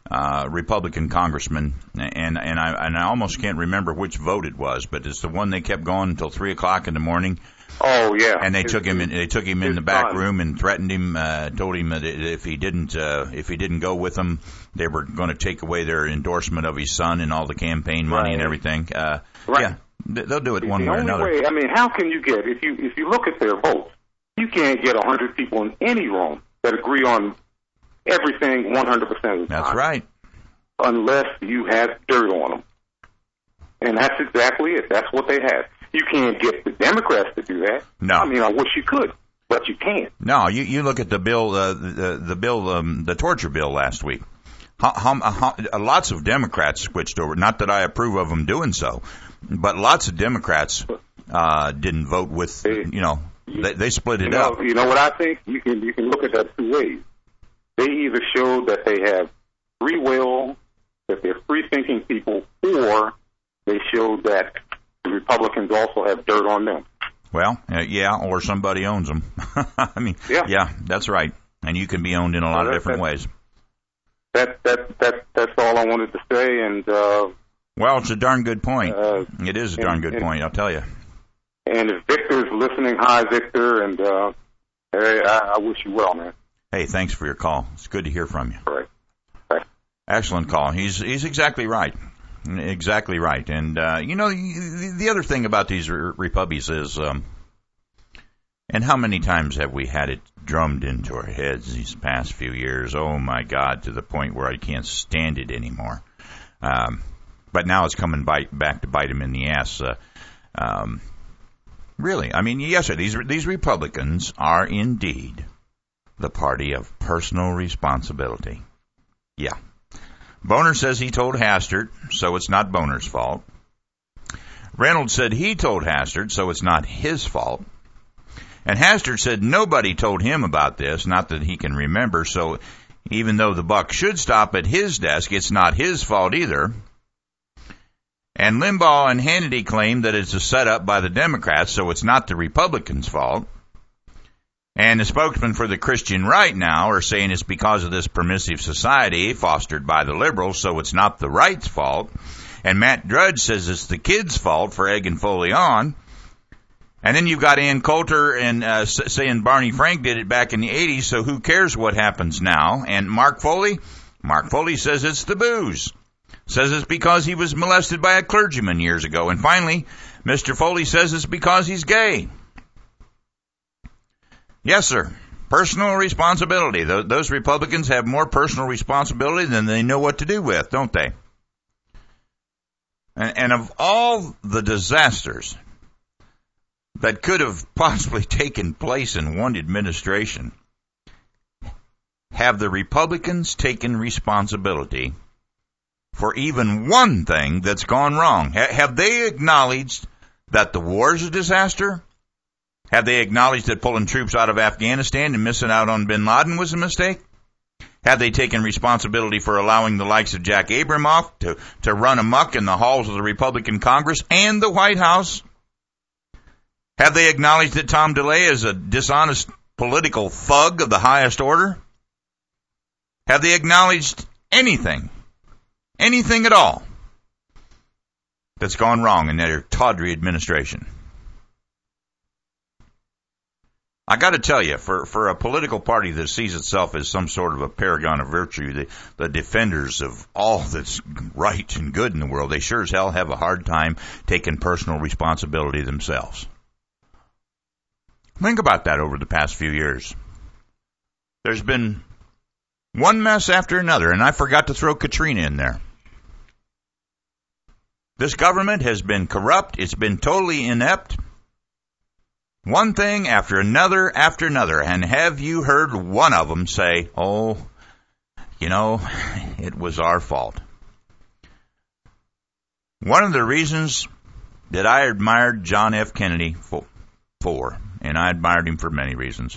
uh, Republican congressman, and and I and I almost can't remember which vote it was, but it's the one they kept going until three o'clock in the morning. Oh yeah, and they his, took him. In, they took him in the back son. room and threatened him. Uh, told him that if he didn't, uh, if he didn't go with them, they were going to take away their endorsement of his son and all the campaign money right. and everything. Uh, right. Yeah, they'll do it the one way or another. Way, I mean, how can you get if you if you look at their votes, you can't get a hundred people in any room that agree on everything one hundred percent of the time. That's right. Unless you have dirt on them, and that's exactly it. That's what they have. You can't get the Democrats to do that. No. I mean, I wish you could, but you can't. No, you, you look at the bill, uh, the, the bill, um, the torture bill last week. How, how, how, lots of Democrats switched over. Not that I approve of them doing so, but lots of Democrats uh, didn't vote with, you know, they, they split it you know, up. You know what I think? You can you can look at that two ways. They either show that they have free will, that they're free-thinking people, or they show that the Republicans also have dirt on them. Well, uh, yeah, or somebody owns them. I mean, yeah. yeah, that's right. And you can be owned in a lot well, of different that, ways. That that that that's all I wanted to say. And uh, well, it's a darn good point. Uh, it is a and, darn good and, point, I'll tell you. And if Victor's listening, hi, Victor, and uh, hey, I, I wish you well, man. Hey, thanks for your call. It's good to hear from you. All right. All right. Excellent call. He's he's exactly right. Exactly right. And, uh, you know, the other thing about these Repubbies is, um, and how many times have we had it drummed into our heads these past few years? Oh, my God, to the point where I can't stand it anymore. Um, but now it's coming bite, back to bite him in the ass. Uh, um, really, I mean, yes, sir, these, these Republicans are indeed the party of personal responsibility. Yeah. Boner says he told Hastert, so it's not Boner's fault. Reynolds said he told Hastert, so it's not his fault. And Hastert said nobody told him about this, not that he can remember, so even though the buck should stop at his desk, it's not his fault either. And Limbaugh and Hannity claim that it's a setup by the Democrats, so it's not the Republicans' fault. And the spokesman for the Christian right now are saying it's because of this permissive society fostered by the liberals, so it's not the right's fault. And Matt Drudge says it's the kids' fault for egging Foley on. And then you've got Ann Coulter and uh, saying Barney Frank did it back in the eighties, so who cares what happens now? And Mark Foley? Mark Foley says it's the booze. Says it's because he was molested by a clergyman years ago. And finally, Mister Foley says it's because he's gay. Yes, sir. Personal responsibility. Those Republicans have more personal responsibility than they know what to do with, don't they? And, and of all the disasters that could have possibly taken place in one administration, have the Republicans taken responsibility for even one thing that's gone wrong? Ha- have they acknowledged that the war is a disaster? Have they acknowledged that pulling troops out of Afghanistan and missing out on bin Laden was a mistake? Have they taken responsibility for allowing the likes of Jack Abramoff to, to run amok in the halls of the Republican Congress and the White House? Have they acknowledged that Tom DeLay is a dishonest political thug of the highest order? Have they acknowledged anything, anything at all, that's gone wrong in their tawdry administration? I got to tell you, for, for a political party that sees itself as some sort of a paragon of virtue, the, the defenders of all that's right and good in the world, they sure as hell have a hard time taking personal responsibility themselves. Think about that over the past few years. There's been one mess after another, and I forgot to throw Katrina in there. This government has been corrupt. It's been totally inept. One thing after another after another. And have you heard one of them say, oh, you know, it was our fault? One of the reasons that I admired John F. Kennedy for, for, and I admired him for many reasons,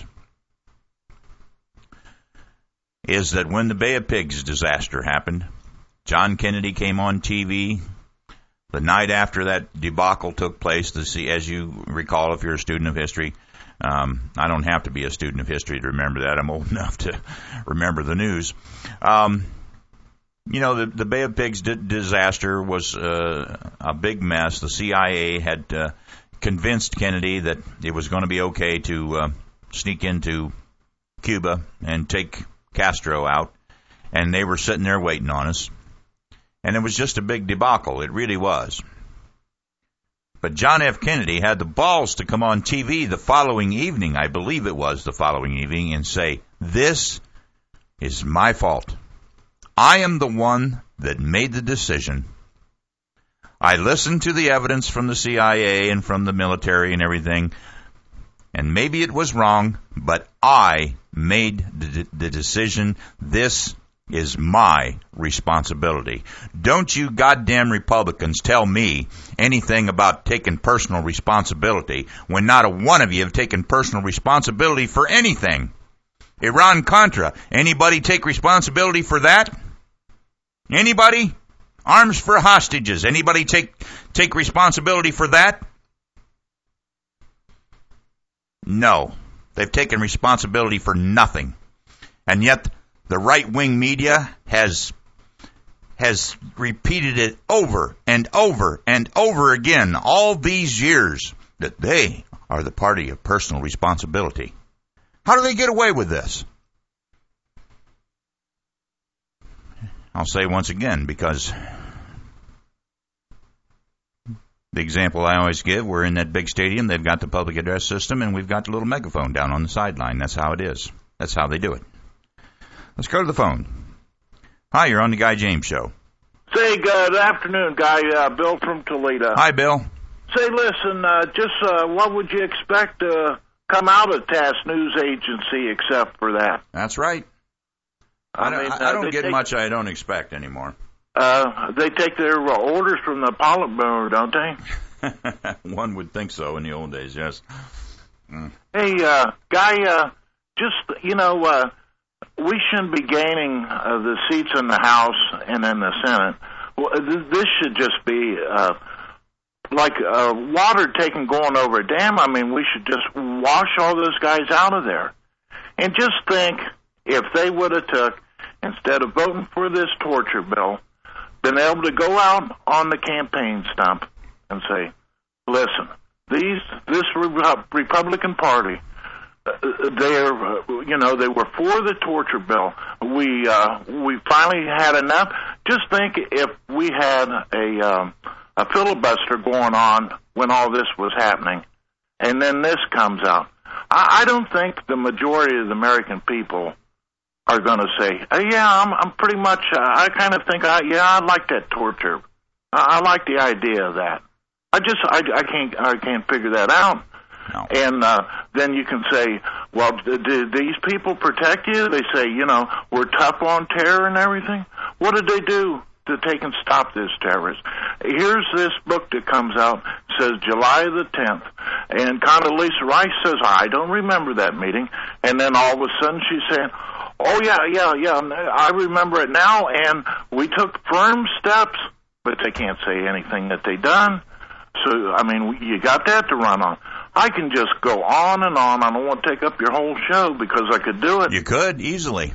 is that when the Bay of Pigs disaster happened, John Kennedy came on T V the night after that debacle took place, to see, as you recall, if you're a student of history, um, I don't have to be a student of history to remember that. I'm old enough to remember the news. Um, You know, the, the Bay of Pigs di- disaster was uh, a big mess. The C I A had uh, convinced Kennedy that it was going to be okay to uh, sneak into Cuba and take Castro out, and they were sitting there waiting on us. And it was just a big debacle. It really was. But John F. Kennedy had the balls to come on T V the following evening, I believe it was the following evening, and say, "This is my fault. I am the one that made the decision. I listened to the evidence from the C I A and from the military and everything, and maybe it was wrong, but I made the, the decision. This is my responsibility. Don't you goddamn Republicans tell me anything about taking personal responsibility when not a one of you have taken personal responsibility for anything. Iran-Contra, anybody take responsibility for that? Anybody? Arms for hostages, anybody take take responsibility for that? No. They've taken responsibility for nothing. And yet the right-wing media has has repeated it over and over and over again all these years that they are the party of personal responsibility. How do they get away with this? I'll say once again, because the example I always give, we're in that big stadium, they've got the public address system, and we've got the little megaphone down on the sideline. That's how it is. That's how they do it. Let's go to the phone. Hi, you're on the Guy James Show. Say, good afternoon, Guy. Uh, Bill from Toledo. Hi, Bill. Say, listen, uh, just uh, what would you expect to come out of Tass News Agency except for that? That's right. I don't, I mean, I don't uh, get take, much I don't expect anymore. Uh, they take their uh, orders from the Politburo, don't they? One would think so in the old days, yes. Mm. Hey, uh, Guy, uh, just, you know, uh, we shouldn't be gaining uh, the seats in the House and in the Senate. Well, th- this should just be uh, like uh, water taken going over a dam. I mean, we should just wash all those guys out of there. And just think, if they would have took, instead of voting for this torture bill, been able to go out on the campaign stump and say, listen, these this Re- Republican Party, uh, they're, uh, you know, they were for the torture bill. We uh, we finally had enough. Just think if we had a um, a filibuster going on when all this was happening, and then this comes out. I, I don't think the majority of the American people are going to say, oh, yeah, I'm, I'm pretty much, uh, I kind of think, I, yeah, I like that torture. I, I like the idea of that. I just, I, I can't, I can't figure that out. No. And uh, then you can say, well, do, do these people protect you? They say, you know, we're tough on terror and everything. What did they do to take and stop this terrorist? Here's this book that comes out, says July the tenth, and Condoleezza Rice says, I don't remember that meeting. And then all of a sudden she's saying, oh, yeah, yeah, yeah, I remember it now, and we took firm steps, but they can't say anything that they done. So, I mean, you got that to run on. I can just go on and on. I don't want to take up your whole show because I could do it. You could, easily.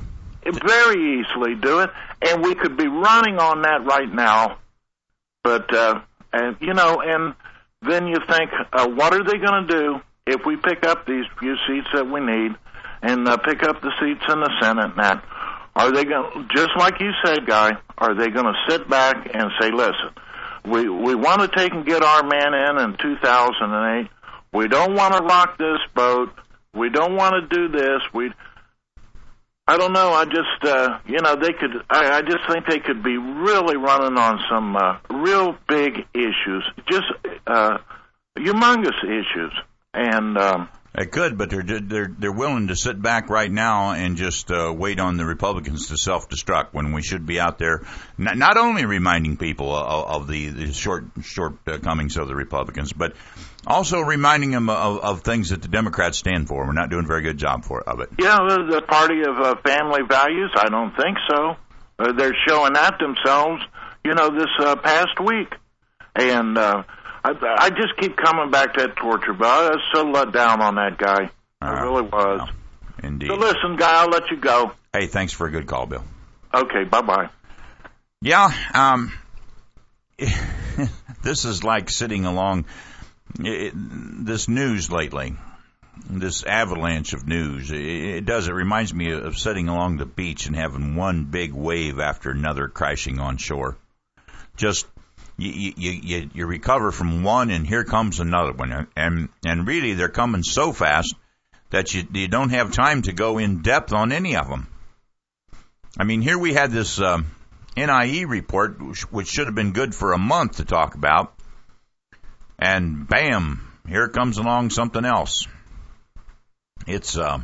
Very easily do it, and we could be running on that right now. But, uh, and you know, and then you think, uh, what are they going to do if we pick up these few seats that we need? And uh, pick up the seats in the Senate and that. Are they going, just like you said, Guy, are they going to sit back and say, listen, we we want to take and get our man in in two thousand eight. We don't want to rock this boat. We don't want to do this. We, I don't know. I just, uh, you know, they could, I, I just think they could be really running on some uh, real big issues, just uh, humongous issues. And, um, It could, but they're they're they're willing to sit back right now and just uh, wait on the Republicans to self-destruct when we should be out there, not, not only reminding people of, of the, the short shortcomings of the Republicans, but also reminding them of, of things that the Democrats stand for. We're not doing a very good job for of it. Yeah, the party of uh, family values. I don't think so. Uh, they're showing that themselves, you know, this uh, past week, and. Uh, I, I just keep coming back to that torture, but I was so let down on that guy. I uh, really was. No, indeed. So listen, Guy, I'll let you go. Hey, thanks for a good call, Bill. Okay, bye-bye. Yeah, um, this is like sitting along it, this news lately, this avalanche of news. It, it does. It reminds me of sitting along the beach and having one big wave after another crashing on shore. Just you, you, you, you recover from one, and here comes another one, and and really they're coming so fast that you you don't have time to go in depth on any of them. I mean, here we had this um, N I E report, which, which should have been good for a month to talk about, and bam, here comes along something else. It's uh,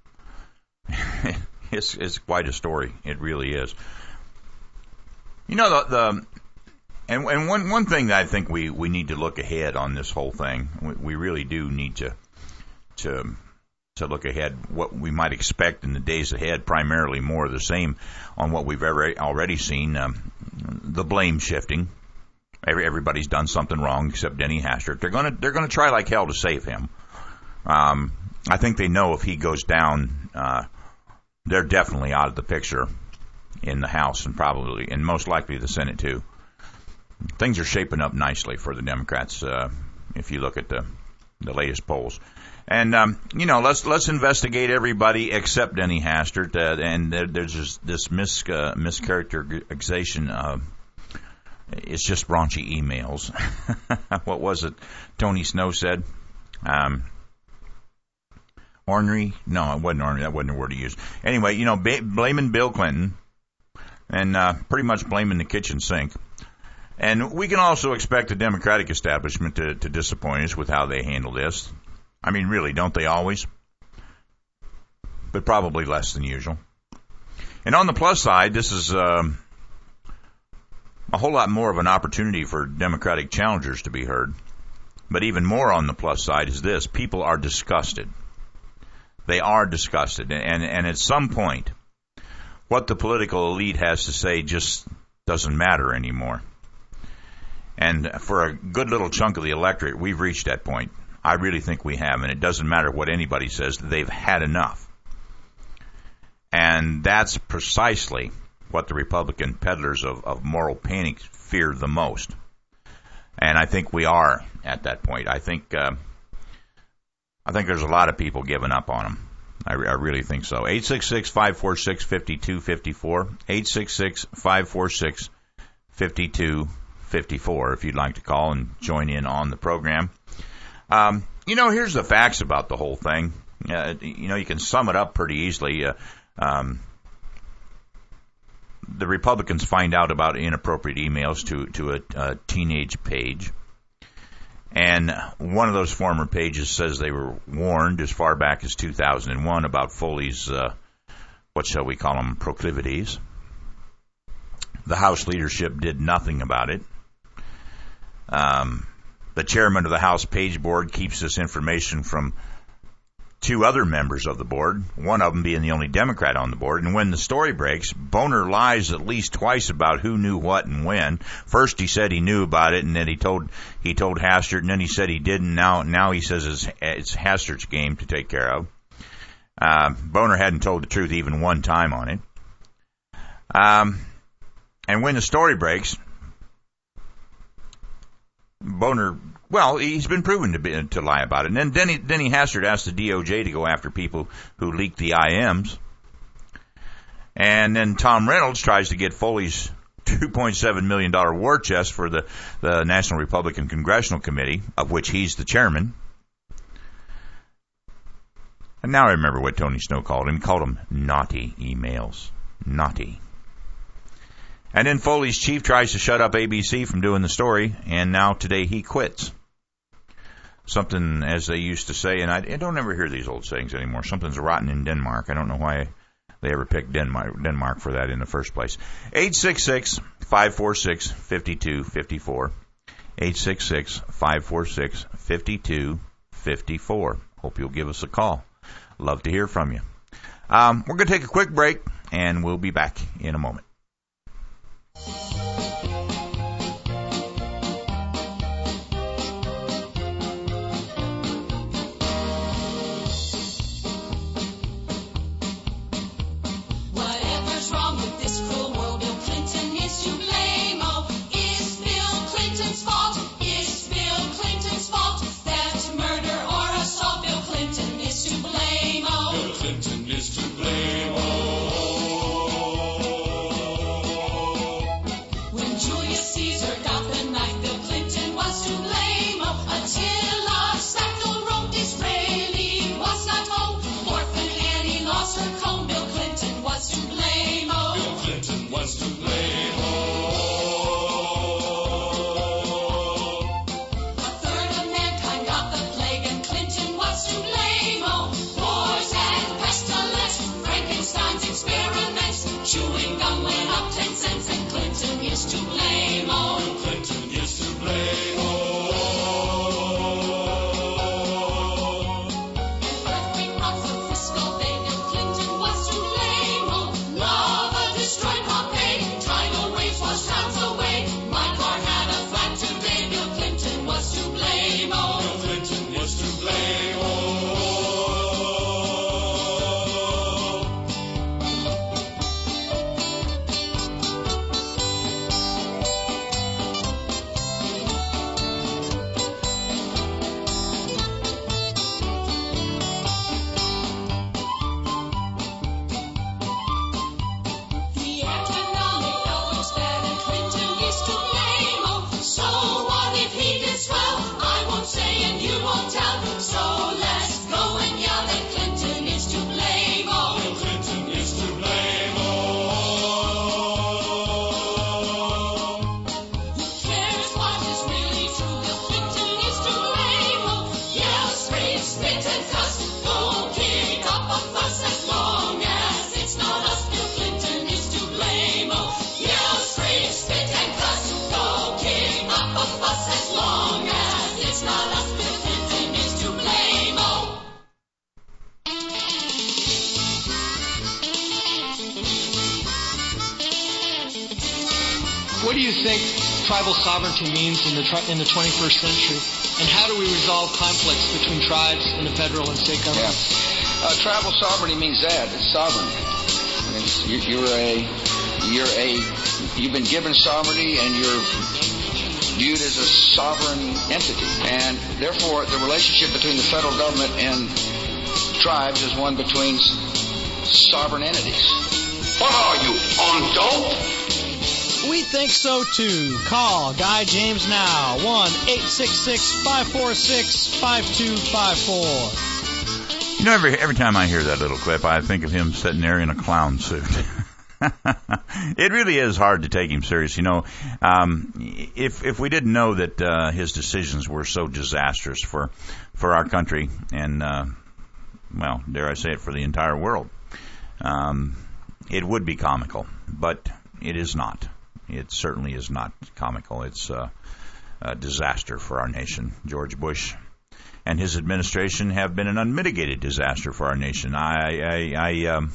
it's it's quite a story. It really is. You know, the, the and and one one thing that I think we, we need to look ahead on this whole thing. We, we really do need to to to look ahead what we might expect in the days ahead. Primarily, more of the same on what we've ever, already seen. Um, the blame shifting. Every, everybody's done something wrong except Denny Hastert. They're gonna they're gonna try like hell to save him. Um, I think they know if he goes down, uh, they're definitely out of the picture in the House and probably, and most likely the Senate too. Things are shaping up nicely for the Democrats, uh, if you look at the, the latest polls. And, um, you know, let's, let's investigate everybody except Denny Hastert, uh, and there, there's just this mis, uh, mischaracterization, uh, it's just raunchy emails. What was it Tony Snow said? Um, Ornery? No, it wasn't ornery. That wasn't the word he used. Anyway, you know, ba- blaming Bill Clinton and uh, pretty much blaming the kitchen sink. And we can also expect the Democratic establishment to, to disappoint us with how they handle this. I mean, really, don't they always? But probably less than usual. And on the plus side, this is um, a whole lot more of an opportunity for Democratic challengers to be heard. But even more on the plus side is this. People are disgusted. They are disgusted. And, and at some point, what the political elite has to say just doesn't matter anymore. And for a good little chunk of the electorate, we've reached that point. I really think we have, and it doesn't matter what anybody says. They've had enough. And that's precisely what the Republican peddlers of, of moral panic fear the most. And I think we are at that point. I think uh, I think there's a lot of people giving up on them. I, I really think so. eight six six, five four six, five two five four. eight six six, five four six, five two five four if you'd like to call and join in on the program. Um, you know, here's the facts about the whole thing. Uh, you know, you can sum it up pretty easily. Uh, um, the Republicans find out about inappropriate emails to, to a, a teenage page. And one of those former pages says they were warned as far back as two thousand one about Foley's, uh, what shall we call them, proclivities. The House leadership did nothing about it. Um, the chairman of the House page board keeps this information from two other members of the board, one of them being the only Democrat on the board. And when the story breaks, Boner lies at least twice about who knew what and when. First he said he knew about it, and then he told he told Hastert, and then he said he didn't. Now now he says it's, it's Hastert's game to take care of. Uh, Boner hadn't told the truth even one time on it. Um, and when the story breaks, Boner, well, he's been proven to be, to lie about it. And then Denny, Denny Hastert asked the D O J to go after people who leaked the I Ms. And then Tom Reynolds tries to get Foley's two point seven million dollars war chest for the, the National Republican Congressional Committee, of which he's the chairman. And now I remember what Tony Snow called him. He called them naughty emails. Naughty. And then Foley's chief tries to shut up A B C from doing the story, and now today he quits. Something, as they used to say, and I, I don't ever hear these old sayings anymore, something's rotten in Denmark. I don't know why they ever picked Denmark, Denmark for that in the first place. eight six six, five four six, five two five four. eight six six, five four six, five two five four. Hope you'll give us a call. Love to hear from you. Um, we're going to take a quick break, and we'll be back in a moment. Whatever's wrong with this cruel world, Bill Clinton is to blame. is to blame. Oh, Bill Clinton is to blame. Oh. What do you think tribal sovereignty means in the tri- in the twenty-first century, and how do we resolve conflicts between tribes and the federal and state governments? Yeah. Uh, tribal sovereignty means that it's sovereignty. I mean, it's, you, you're a you're a you've been given sovereignty, and you're viewed as a sovereign entity, and therefore the relationship between the federal government and tribes is one between sovereign entities. What are you, on dope? We think so too. Call Guy James now. one eight six six, five four six, five two five four. You know, every every time I hear that little clip, I think of him sitting there in a clown suit. It really is hard to take him serious. You know, um, if if we didn't know that uh, his decisions were so disastrous for for our country and, uh, well, dare I say it, for the entire world, um, it would be comical. But it is not. It certainly is not comical. It's uh, a disaster for our nation. George Bush and his administration have been an unmitigated disaster for our nation. I, I, I, um,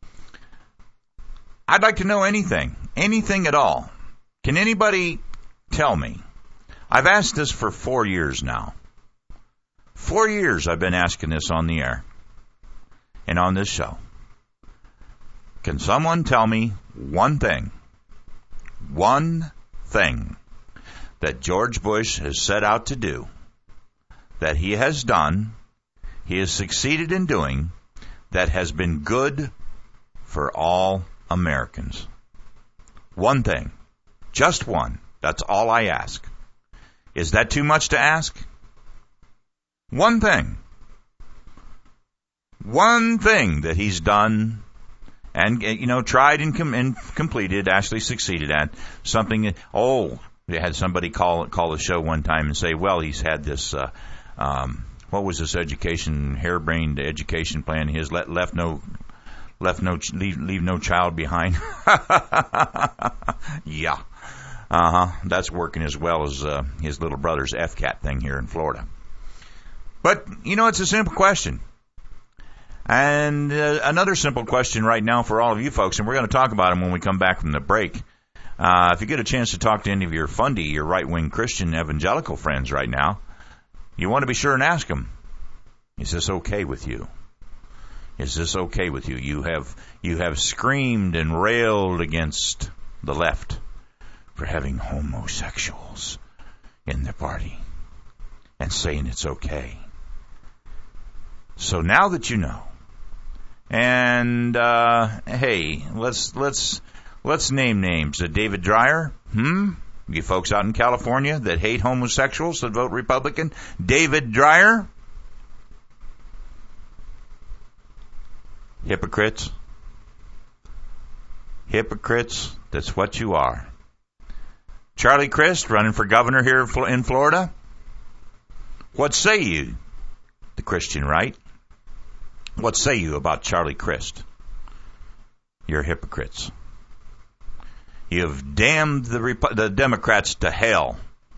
I'd like to know anything, anything at all. Can anybody tell me? I've asked this for four years now. Four years I've been asking this on the air and on this show. Can someone tell me one thing? One thing that George Bush has set out to do, that he has done, he has succeeded in doing, that has been good for all Americans. One thing. Just one. That's all I ask. Is that too much to ask? One thing. One thing that he's done and, you know, tried and, com- and completed, actually succeeded at something. That, oh, they had somebody call call the show one time and say, well, he's had this, uh, um, what was this education, harebrained education plan? He has let, left no, left no, leave, leave no child behind. Yeah. Uh-huh. That's working as well as uh, his little brother's F CAT thing here in Florida. But, you know, it's a simple question. And uh, another simple question right now for all of you folks, and we're going to talk about them when we come back from the break. Uh, if you get a chance to talk to any of your fundy, your right-wing Christian evangelical friends right now, you want to be sure and ask them, is this okay with you? Is this okay with you? You have you have screamed and railed against the left for having homosexuals in their party and saying it's okay. So now that you know, and uh, hey, let's let's let's name names. Uh, David Dreyer, hmm, you folks out in California that hate homosexuals that vote Republican. David Dreyer, hypocrites, hypocrites. That's what you are. Charlie Crist running for governor here in Florida. What say you, the Christian right? What say you about Charlie Crist? You're hypocrites. You've damned the, Rep- the Democrats to hell.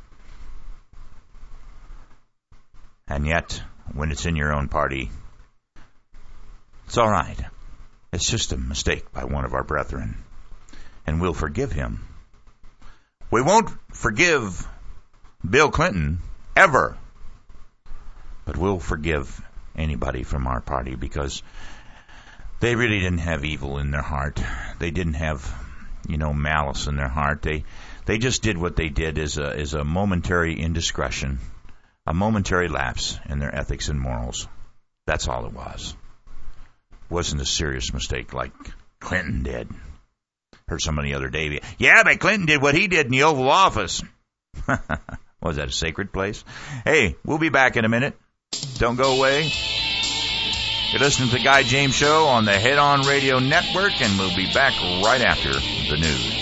And yet, when it's in your own party, it's all right. It's just a mistake by one of our brethren. And we'll forgive him. We won't forgive Bill Clinton, ever. But we'll forgive anybody from our party because they really didn't have evil in their heart. They didn't have, you know, malice in their heart. They they just did what they did as a, as a momentary indiscretion, a momentary lapse in their ethics and morals. That's all it was. It wasn't a serious mistake like Clinton did. Heard somebody the other day, yeah, but Clinton did what he did in the Oval Office. Was that a sacred place? Hey, we'll be back in a minute. Don't go away. You're listening to the Guy James Show on the Head On Radio Network, and we'll be back right after the news.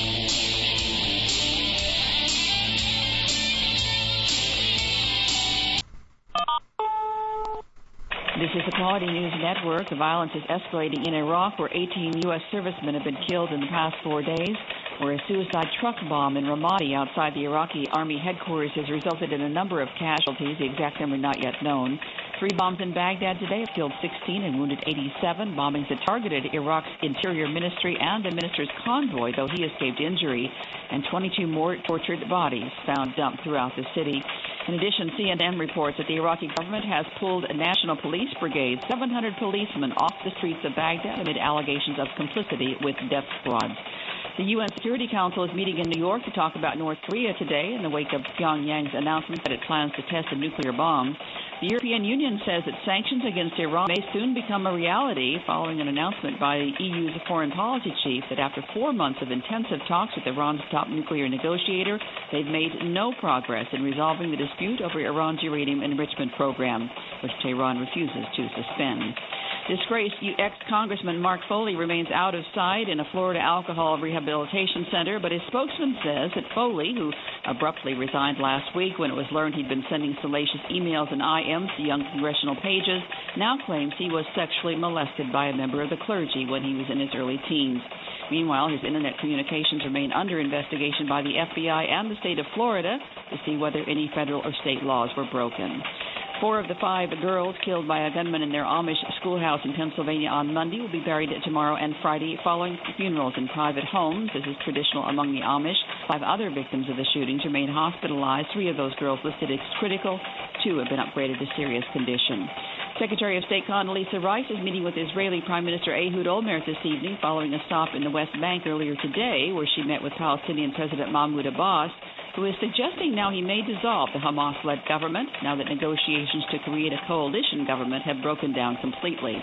This is the Quality News Network. The violence is escalating in Iraq, where eighteen U S servicemen have been killed in the past four days, where a suicide truck bomb in Ramadi outside the Iraqi Army headquarters has resulted in a number of casualties, the exact number not yet known. Three bombs in Baghdad today have killed sixteen and wounded eighty-seven. Bombings that targeted Iraq's Interior Ministry and the minister's convoy, though he escaped injury, and twenty-two more tortured bodies found dumped throughout the city. In addition, C N N reports that the Iraqi government has pulled a national police brigade, seven hundred policemen, off the streets of Baghdad amid allegations of complicity with death squads. The U N Security Council is meeting in New York to talk about North Korea today in the wake of Pyongyang's announcement that it plans to test a nuclear bomb. The European Union says that sanctions against Iran may soon become a reality following an announcement by the E U's foreign policy chief that after four months of intensive talks with Iran's top nuclear negotiator, they've made no progress in resolving the dispute over Iran's uranium enrichment program, which Tehran refuses to suspend. Disgraced ex-Congressman Mark Foley remains out of sight in a Florida alcohol rehabilitation center, but his spokesman says that Foley, who abruptly resigned last week when it was learned he'd been sending salacious emails and I Ms to young congressional pages, now claims he was sexually molested by a member of the clergy when he was in his early teens. Meanwhile, his internet communications remain under investigation by the F B I and the state of Florida to see whether any federal or state laws were broken. Four of the five girls killed by a gunman in their Amish schoolhouse in Pennsylvania on Monday will be buried tomorrow and Friday following funerals in private homes. This is traditional among the Amish. Five other victims of the shootings remain hospitalized. Three of those girls listed as critical. Two have been upgraded to serious condition. Secretary of State Condoleezza Rice is meeting with Israeli Prime Minister Ehud Olmert this evening following a stop in the West Bank earlier today, where she met with Palestinian President Mahmoud Abbas, who is suggesting now he may dissolve the Hamas-led government now that negotiations to create a coalition government have broken down completely.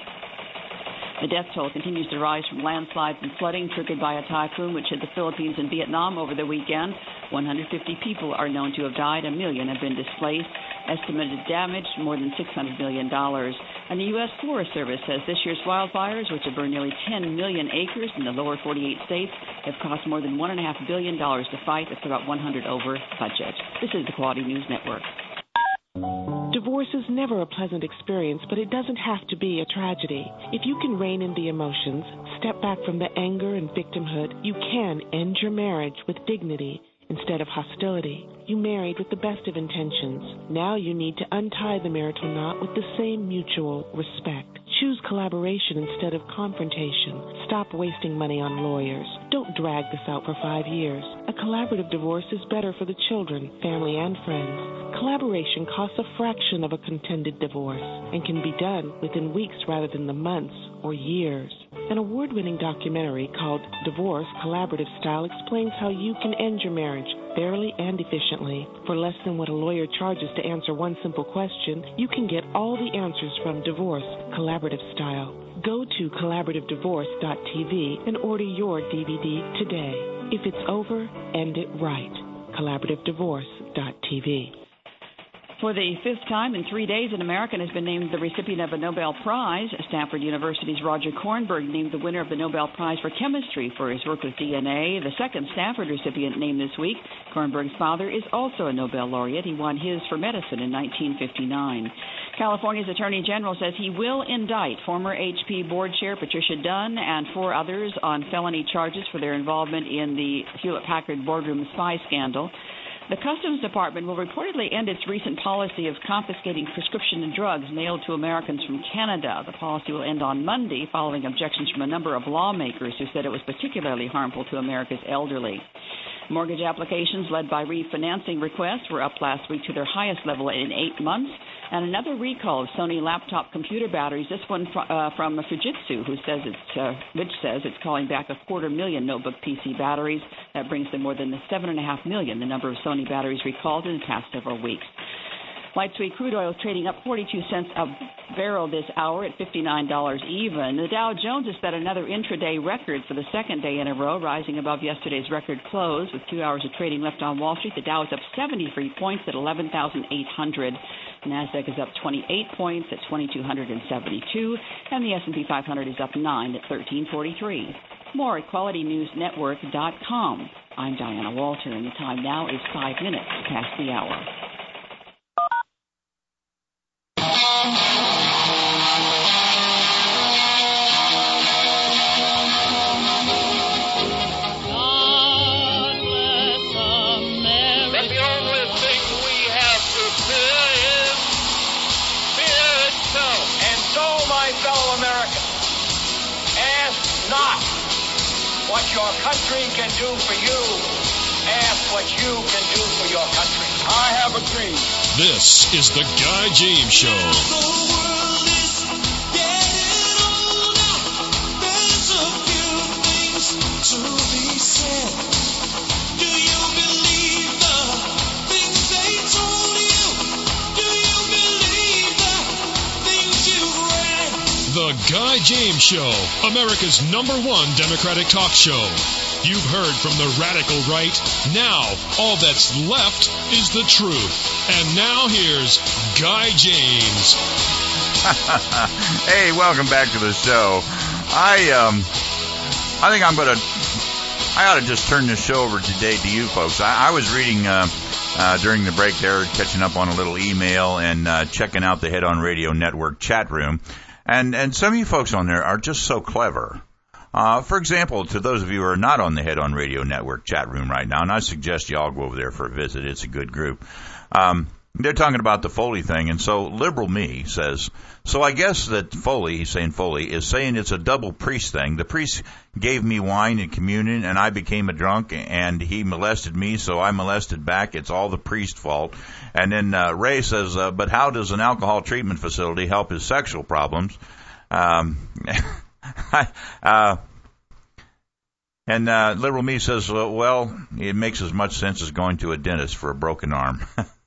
The death toll continues to rise from landslides and flooding triggered by a typhoon which hit the Philippines and Vietnam over the weekend. one hundred fifty people are known to have died. A million have been displaced. Estimated damage, more than six hundred million dollars. And the U S Forest Service says this year's wildfires, which have burned nearly ten million acres in the lower forty-eight states, have cost more than one point five billion dollars to fight. That's about one hundred over budget. This is the Quality News Network. Divorce is never a pleasant experience, but it doesn't have to be a tragedy. If you can rein in the emotions, step back from the anger and victimhood, you can end your marriage with dignity instead of hostility. You married with the best of intentions. Now you need to untie the marital knot with the same mutual respect. Choose collaboration instead of confrontation. Stop wasting money on lawyers. Don't drag this out for five years. A collaborative divorce is better for the children, family, and friends. Collaboration costs a fraction of a contended divorce and can be done within weeks rather than the months or years. An award-winning documentary called Divorce Collaborative Style explains how you can end your marriage fairly and efficiently. For less than what a lawyer charges to answer one simple question, you can get all the answers from Divorce Collaborative Style. Go to collaborative divorce dot t v and order your D V D today. If it's over, end it right. collaborative divorce dot t v. For the fifth time in three days, an American has been named the recipient of a Nobel Prize. Stanford University's Roger Kornberg named the winner of the Nobel Prize for Chemistry for his work with D N A. The second Stanford recipient named this week, Kornberg's father, is also a Nobel laureate. He won his for medicine in nineteen fifty-nine. California's Attorney General says he will indict former H P board chair Patricia Dunn and four others on felony charges for their involvement in the Hewlett-Packard boardroom spy scandal. The Customs Department will reportedly end its recent policy of confiscating prescription drugs mailed to Americans from Canada. The policy will end on Monday following objections from a number of lawmakers who said it was particularly harmful to America's elderly. Mortgage applications led by refinancing requests were up last week to their highest level in eight months. And another recall of Sony laptop computer batteries, this one fr- uh, from Fujitsu, who says it's, uh, which says it's calling back a quarter million notebook P C batteries. That brings to more than the seven and a half million, the number of Sony batteries recalled in the past several weeks. Light sweet crude oil is trading up forty-two cents a barrel this hour at fifty-nine dollars even. The Dow Jones has set another intraday record for the second day in a row, rising above yesterday's record close. With two hours of trading left on Wall Street, the Dow is up seventy-three points at eleven thousand eight hundred. NASDAQ is up twenty-eight points at twenty-two seventy-two, and the S and P five hundred is up nine at thirteen forty-three. More at quality news network dot com. I'm Diana Walter, and the time now is five minutes past the hour. What your country can do for you, ask what you can do for your country. I have a dream. This is the Guy James Show. The world is getting older. There's a few things to be said. Do you believe the things they told you? Do you believe the things you've read? The Guy James Show, America's number one Democratic talk show. You've heard from the radical right. Now, all that's left is the truth. And now here's Guy James. Hey, welcome back to the show. I um, I think I'm gonna. I ought to just turn this show over today to you folks. I, I was reading uh, uh, during the break there, catching up on a little email and uh, checking out the Head On Radio Network chat room. And and some of you folks on there are just so clever. Uh, for example, to those of you who are not on the Head On Radio Network chat room right now, and I suggest you all go over there for a visit. It's a good group. Um, they're talking about the Foley thing, and so Liberal Me says, so I guess that Foley, he's saying Foley, is saying it's a double priest thing. The priest gave me wine in communion, and I became a drunk, and he molested me, so I molested back. It's all the priest's fault. And then uh, Ray says, uh, but how does an alcohol treatment facility help his sexual problems? Um, uh, and uh, Liberal Me says, uh, well, it makes as much sense as going to a dentist for a broken arm.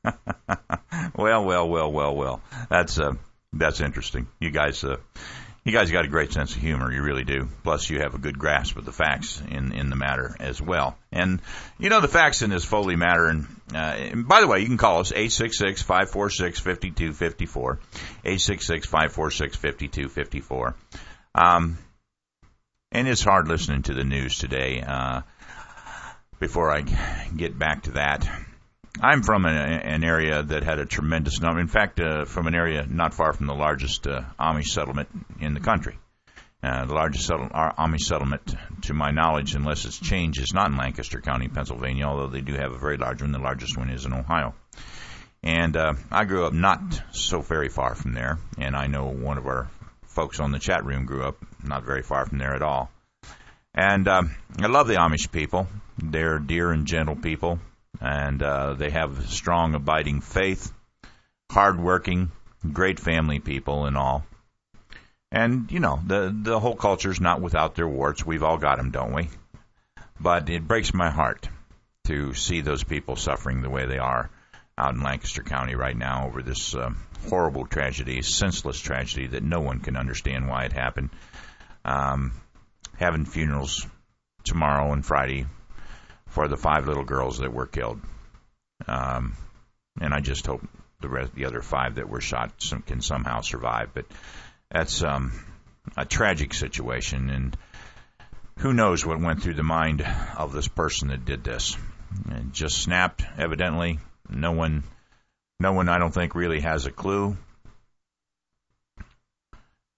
well, well, well, well, well. That's uh, that's interesting. You guys, uh, you guys got a great sense of humor. You really do. Plus, you have a good grasp of the facts in, in the matter as well. And you know the facts in this Foley matter. And, uh, and by the way, you can call us eight six six, five four six, five two five four. eight six six, five four six, five two five four. Um, and it's hard listening to the news today. Uh, before I get back to that, I'm from a, an area that had a tremendous number. In fact, uh, from an area not far from the largest uh, Amish settlement in the country. Uh, the largest settle- Amish settlement, to my knowledge, unless it's changed, is not in Lancaster County, Pennsylvania, although they do have a very large one. The largest one is in Ohio. And uh, I grew up not so very far from there, and I know one of our folks on the chat room grew up not very far from there at all. And um, I love the Amish people. They're dear and gentle people, and uh, they have strong, abiding faith, hardworking, great family people and all. And, you know, the the whole culture's not without their warts. We've all got them, don't we? But it breaks my heart to see those people suffering the way they are out in Lancaster County right now over this uh, horrible tragedy, senseless tragedy that no one can understand why it happened. Um, having funerals tomorrow and Friday for the five little girls that were killed. Um, and I just hope the rest, the other five that were shot some, can somehow survive. But that's um, a tragic situation, and who knows what went through the mind of this person that did this. It just snapped, evidently. No one, no one, I don't think, really has a clue.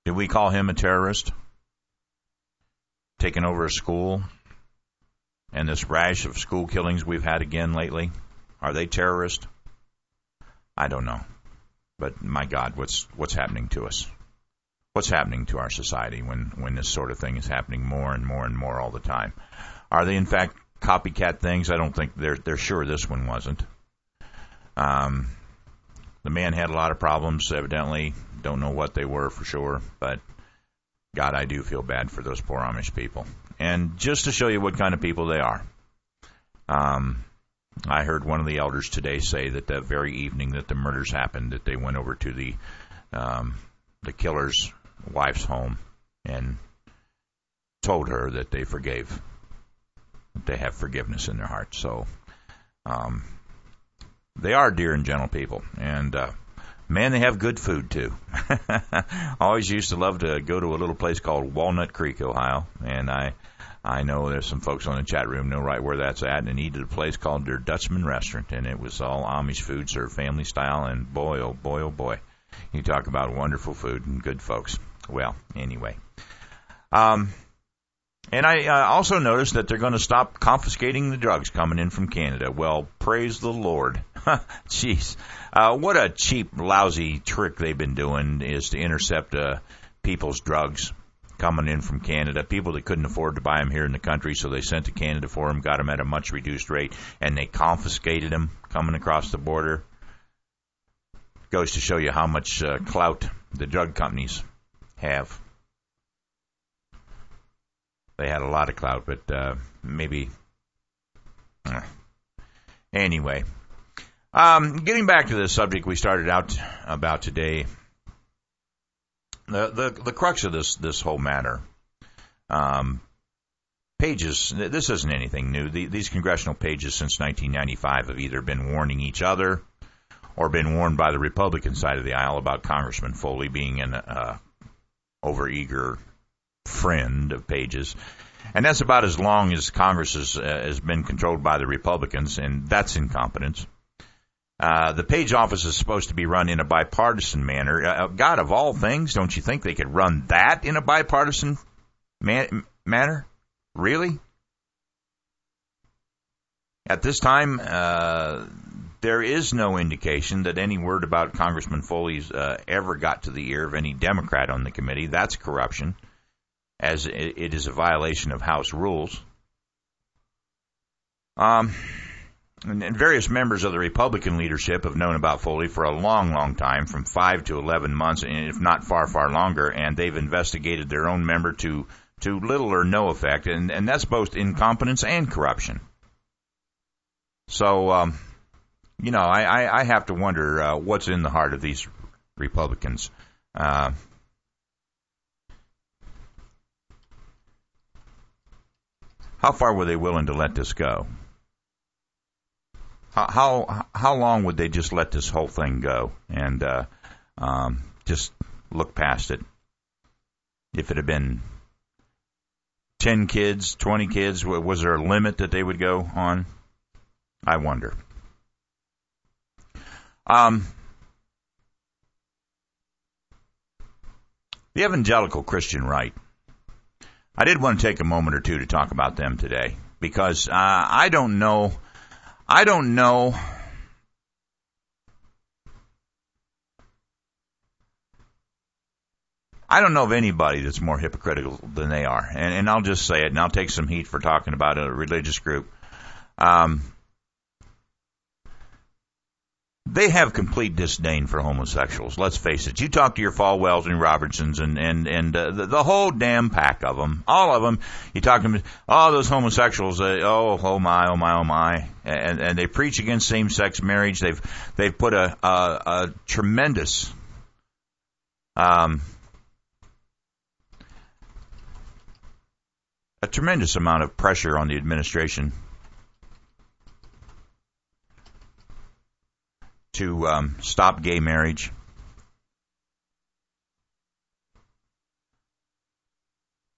Did we call him a terrorist? Taking over a school? And this rash of school killings we've had again lately? Are they terrorists? I don't know. But my God, what's what's happening to us? What's happening to our society when, when this sort of thing is happening more and more and more all the time? Are they, in fact, copycat things? I don't think they're they're sure this one wasn't. Um, the man had a lot of problems, evidently. Don't know what they were for sure, but God, I do feel bad for those poor Amish people. And just to show you what kind of people they are, um, I heard one of the elders today say that that very evening that the murders happened, that they went over to the um, the killer's wife's home and told her that they forgave, that they have forgiveness in their heart. So um, they are dear and gentle people, and uh, man, they have good food too. Always used to love to go to a little place called Walnut Creek, Ohio, and I I know there's some folks on the chat room know right where that's at, and eat at a place called their Dutchman Restaurant, and it was all Amish food served family style, and boy, oh boy, oh boy, you talk about wonderful food and good folks. Well, anyway. Um, and I uh, also noticed that they're going to stop confiscating the drugs coming in from Canada. Well, praise the Lord. Jeez. Uh, what a cheap, lousy trick they've been doing is to intercept uh, people's drugs coming in from Canada, people that couldn't afford to buy them here in the country, so they sent to Canada for them, got them at a much reduced rate, and they confiscated them coming across the border. Goes to show you how much uh, clout the drug companies have. They had a lot of clout, but uh, maybe... Uh. Anyway. Um, getting back to the subject we started out about today, the the, the crux of this, this whole matter, um, pages, this isn't anything new. The, these congressional pages since nineteen ninety-five have either been warning each other or been warned by the Republican side of the aisle about Congressman Foley being an uh, overeager friend of Page's. And that's about as long as Congress has, uh, has been controlled by the Republicans, and that's incompetence. Uh, the Page office is supposed to be run in a bipartisan manner. Uh, God, of all things, don't you think they could run that in a bipartisan man- manner? Really? At this time, uh, there is no indication that any word about Congressman Foley's uh, ever got to the ear of any Democrat on the committee. That's corruption, as it is a violation of House rules. Um... And various members of the Republican leadership have known about Foley for a long, long time, from five to eleven months, if not far, far longer, and they've investigated their own member to, to little or no effect, and, and that's both incompetence and corruption. So, um, you know, I, I, I have to wonder uh, what's in the heart of these Republicans. Uh, how far were they willing to let this go? How how long would they just let this whole thing go and uh, um, just look past it? If it had been ten kids, twenty kids, was there a limit that they would go on? I wonder. Um, the evangelical Christian right. I did want to take a moment or two to talk about them today because uh, I don't know. I don't know I don't know of anybody that's more hypocritical than they are. And, and I'll just say it, and I'll take some heat for talking about a religious group. Um, they have complete disdain for homosexuals. Let's face it. You talk to your Falwells and Robertsons and, and, and uh, the, the whole damn pack of them, all of them, you talk to them, oh, those homosexuals, uh, oh, oh my, oh my, oh my. And, and they preach against same-sex marriage. They've, they've put a, a, a tremendous, um, a tremendous amount of pressure on the administration to um, stop gay marriage.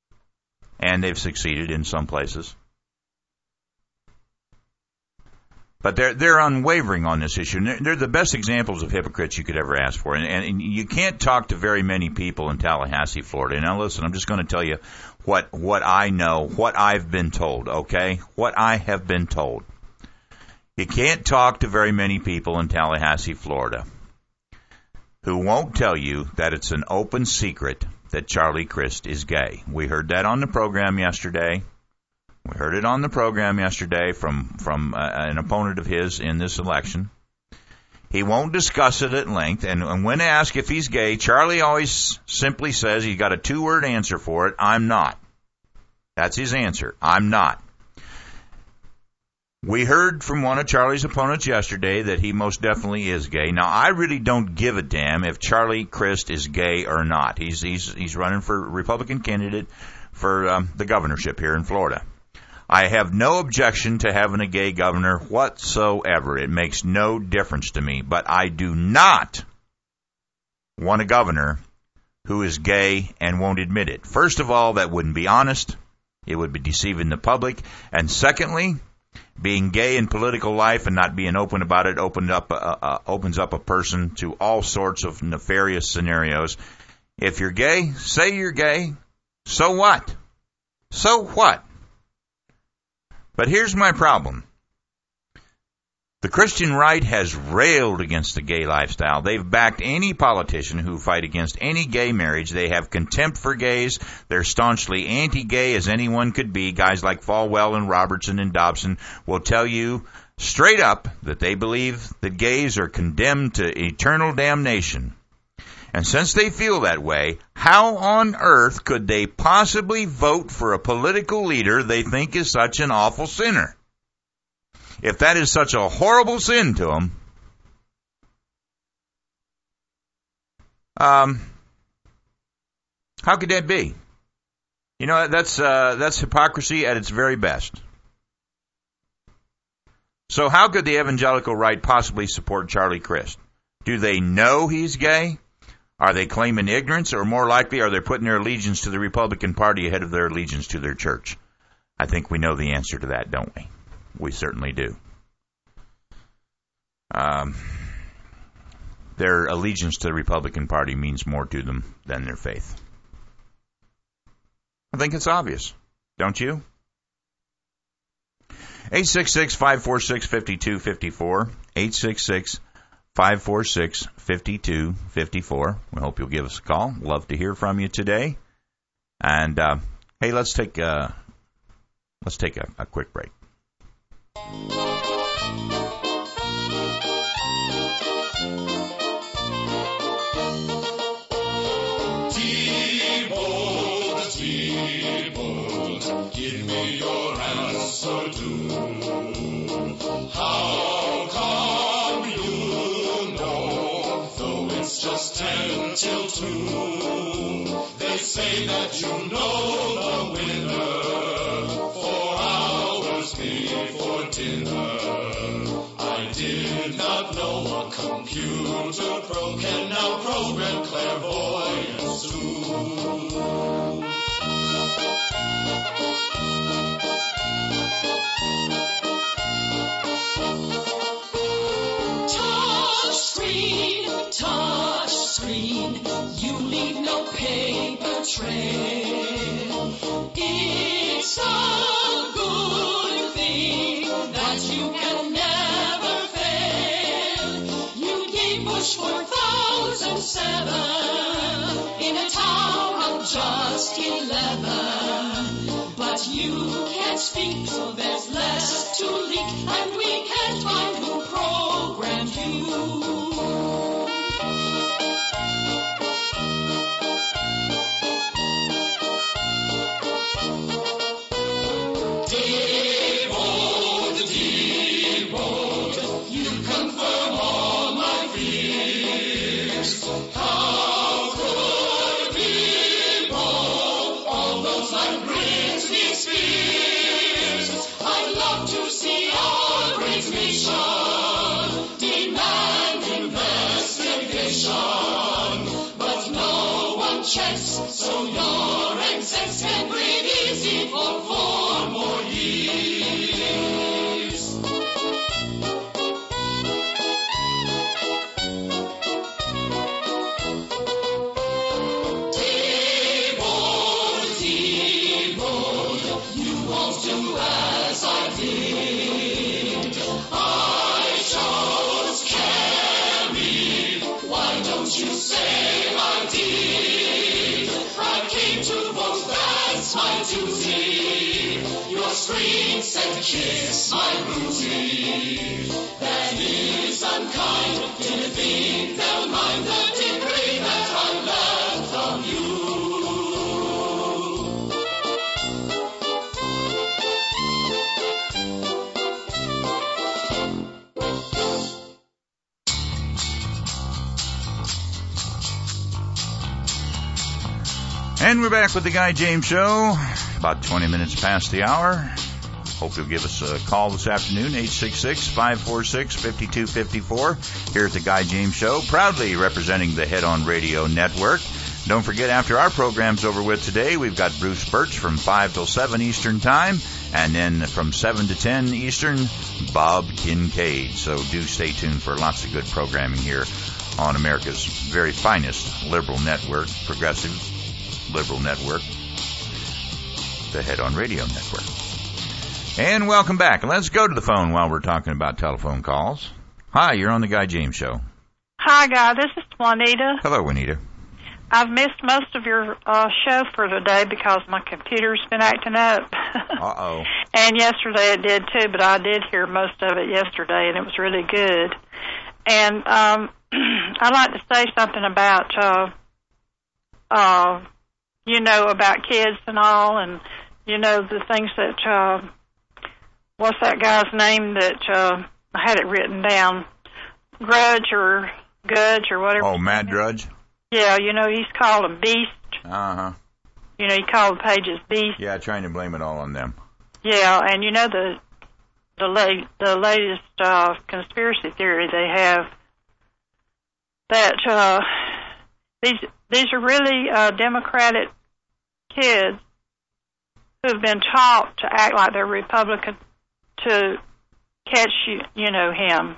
And they've succeeded in some places. But they're they're unwavering on this issue. And they're, they're the best examples of hypocrites you could ever ask for. And, and, and you can't talk to very many people in Tallahassee, Florida. Now, listen, I'm just going to tell you what what I know, what I've been told, okay? What I have been told. You can't talk to very many people in Tallahassee, Florida, who won't tell you that it's an open secret that Charlie Crist is gay. We heard that on the program yesterday. We heard it on the program yesterday from, from uh, an opponent of his in this election. He won't discuss it at length, and, and when asked if he's gay, Charlie always simply says he's got a two-word answer for it, I'm not. That's his answer, I'm not. We heard from one of Charlie's opponents yesterday that he most definitely is gay. Now, I really don't give a damn if Charlie Crist is gay or not. He's he's he's running for Republican candidate for um, the governorship here in Florida. I have no objection to having a gay governor whatsoever. It makes no difference to me. But I do not want a governor who is gay and won't admit it. First of all, that wouldn't be honest. It would be deceiving the public. And secondly, being gay in political life and not being open about it opened up, uh, uh, opens up a person to all sorts of nefarious scenarios. If you're gay, say you're gay. So what? So what? But here's my problem. The Christian right has railed against the gay lifestyle. They've backed any politician who fight against any gay marriage. They have contempt for gays. They're staunchly anti-gay as anyone could be. Guys like Falwell and Robertson and Dobson will tell you straight up that they believe that gays are condemned to eternal damnation. And since they feel that way, how on earth could they possibly vote for a political leader they think is such an awful sinner? If that is such a horrible sin to them, um, how could that be? You know, that's uh, that's hypocrisy at its very best. So how could the evangelical right possibly support Charlie Crist? Do they know he's gay? Are they claiming ignorance? Or more likely, are they putting their allegiance to the Republican Party ahead of their allegiance to their church? I think we know the answer to that, don't we? We certainly do. Um, their allegiance to the Republican Party means more to them than their faith. I think it's obvious, don't you? eight six six, five four six, five two five four. eight six six, five four six, five two five four. We hope you'll give us a call. Love to hear from you today. And, uh, hey, let's take, uh, let's take a, a quick break. Give me your answer to how come you know, though it's just ten till two, they say that you know the winner four hours before dinner. I did not know a computer pro can now program clairvoyance too. Touch screen, you leave no paper trail. It's a good thing that you can never fail. You gave Bush four thousand seven in a town of just eleven. But you can't speak, so there's less to leak, and we can't find who programmed you. Checks, so your execs can breathe easy for four more years. screams and kiss my booty. That is unkind. Do you think they'll mind the degree that I learned from you? And we're back with the Guy James Show, about twenty minutes past the hour. Hope you'll give us a call this afternoon, eight six six, five four six, five two five four, here at the Guy James Show, proudly representing the Head On Radio Network. Don't forget, after our program's over with today, we've got Bruce Birch from five till seven Eastern Time, and then from seven to ten Eastern, Bob Kincaid. So do stay tuned for lots of good programming here on America's very finest liberal network, progressive liberal network, the Head On Radio Network. And welcome back. Let's go to the phone while we're talking about telephone calls. Hi, you're on the Guy James Show. Hi, Guy. This is Juanita. Hello, Juanita. I've missed most of your uh, show for today because my computer's been acting up. Uh-oh. And yesterday it did, too, but I did hear most of it yesterday, and it was really good. And um, I'd like to say something about, uh, uh, you know, about kids and all, and, you know, the things that, uh, what's that guy's name that, uh, I had it written down, Grudge or Gudge or whatever. Oh, Matt Drudge? Yeah, you know, he's called them beast. Uh-huh. You know, he called the pages beast. Yeah, trying to blame it all on them. Yeah, and you know the the late the latest uh, conspiracy theory they have that uh, these these are really uh, Democratic kids who've been taught to act like they're Republican to catch you, you know him.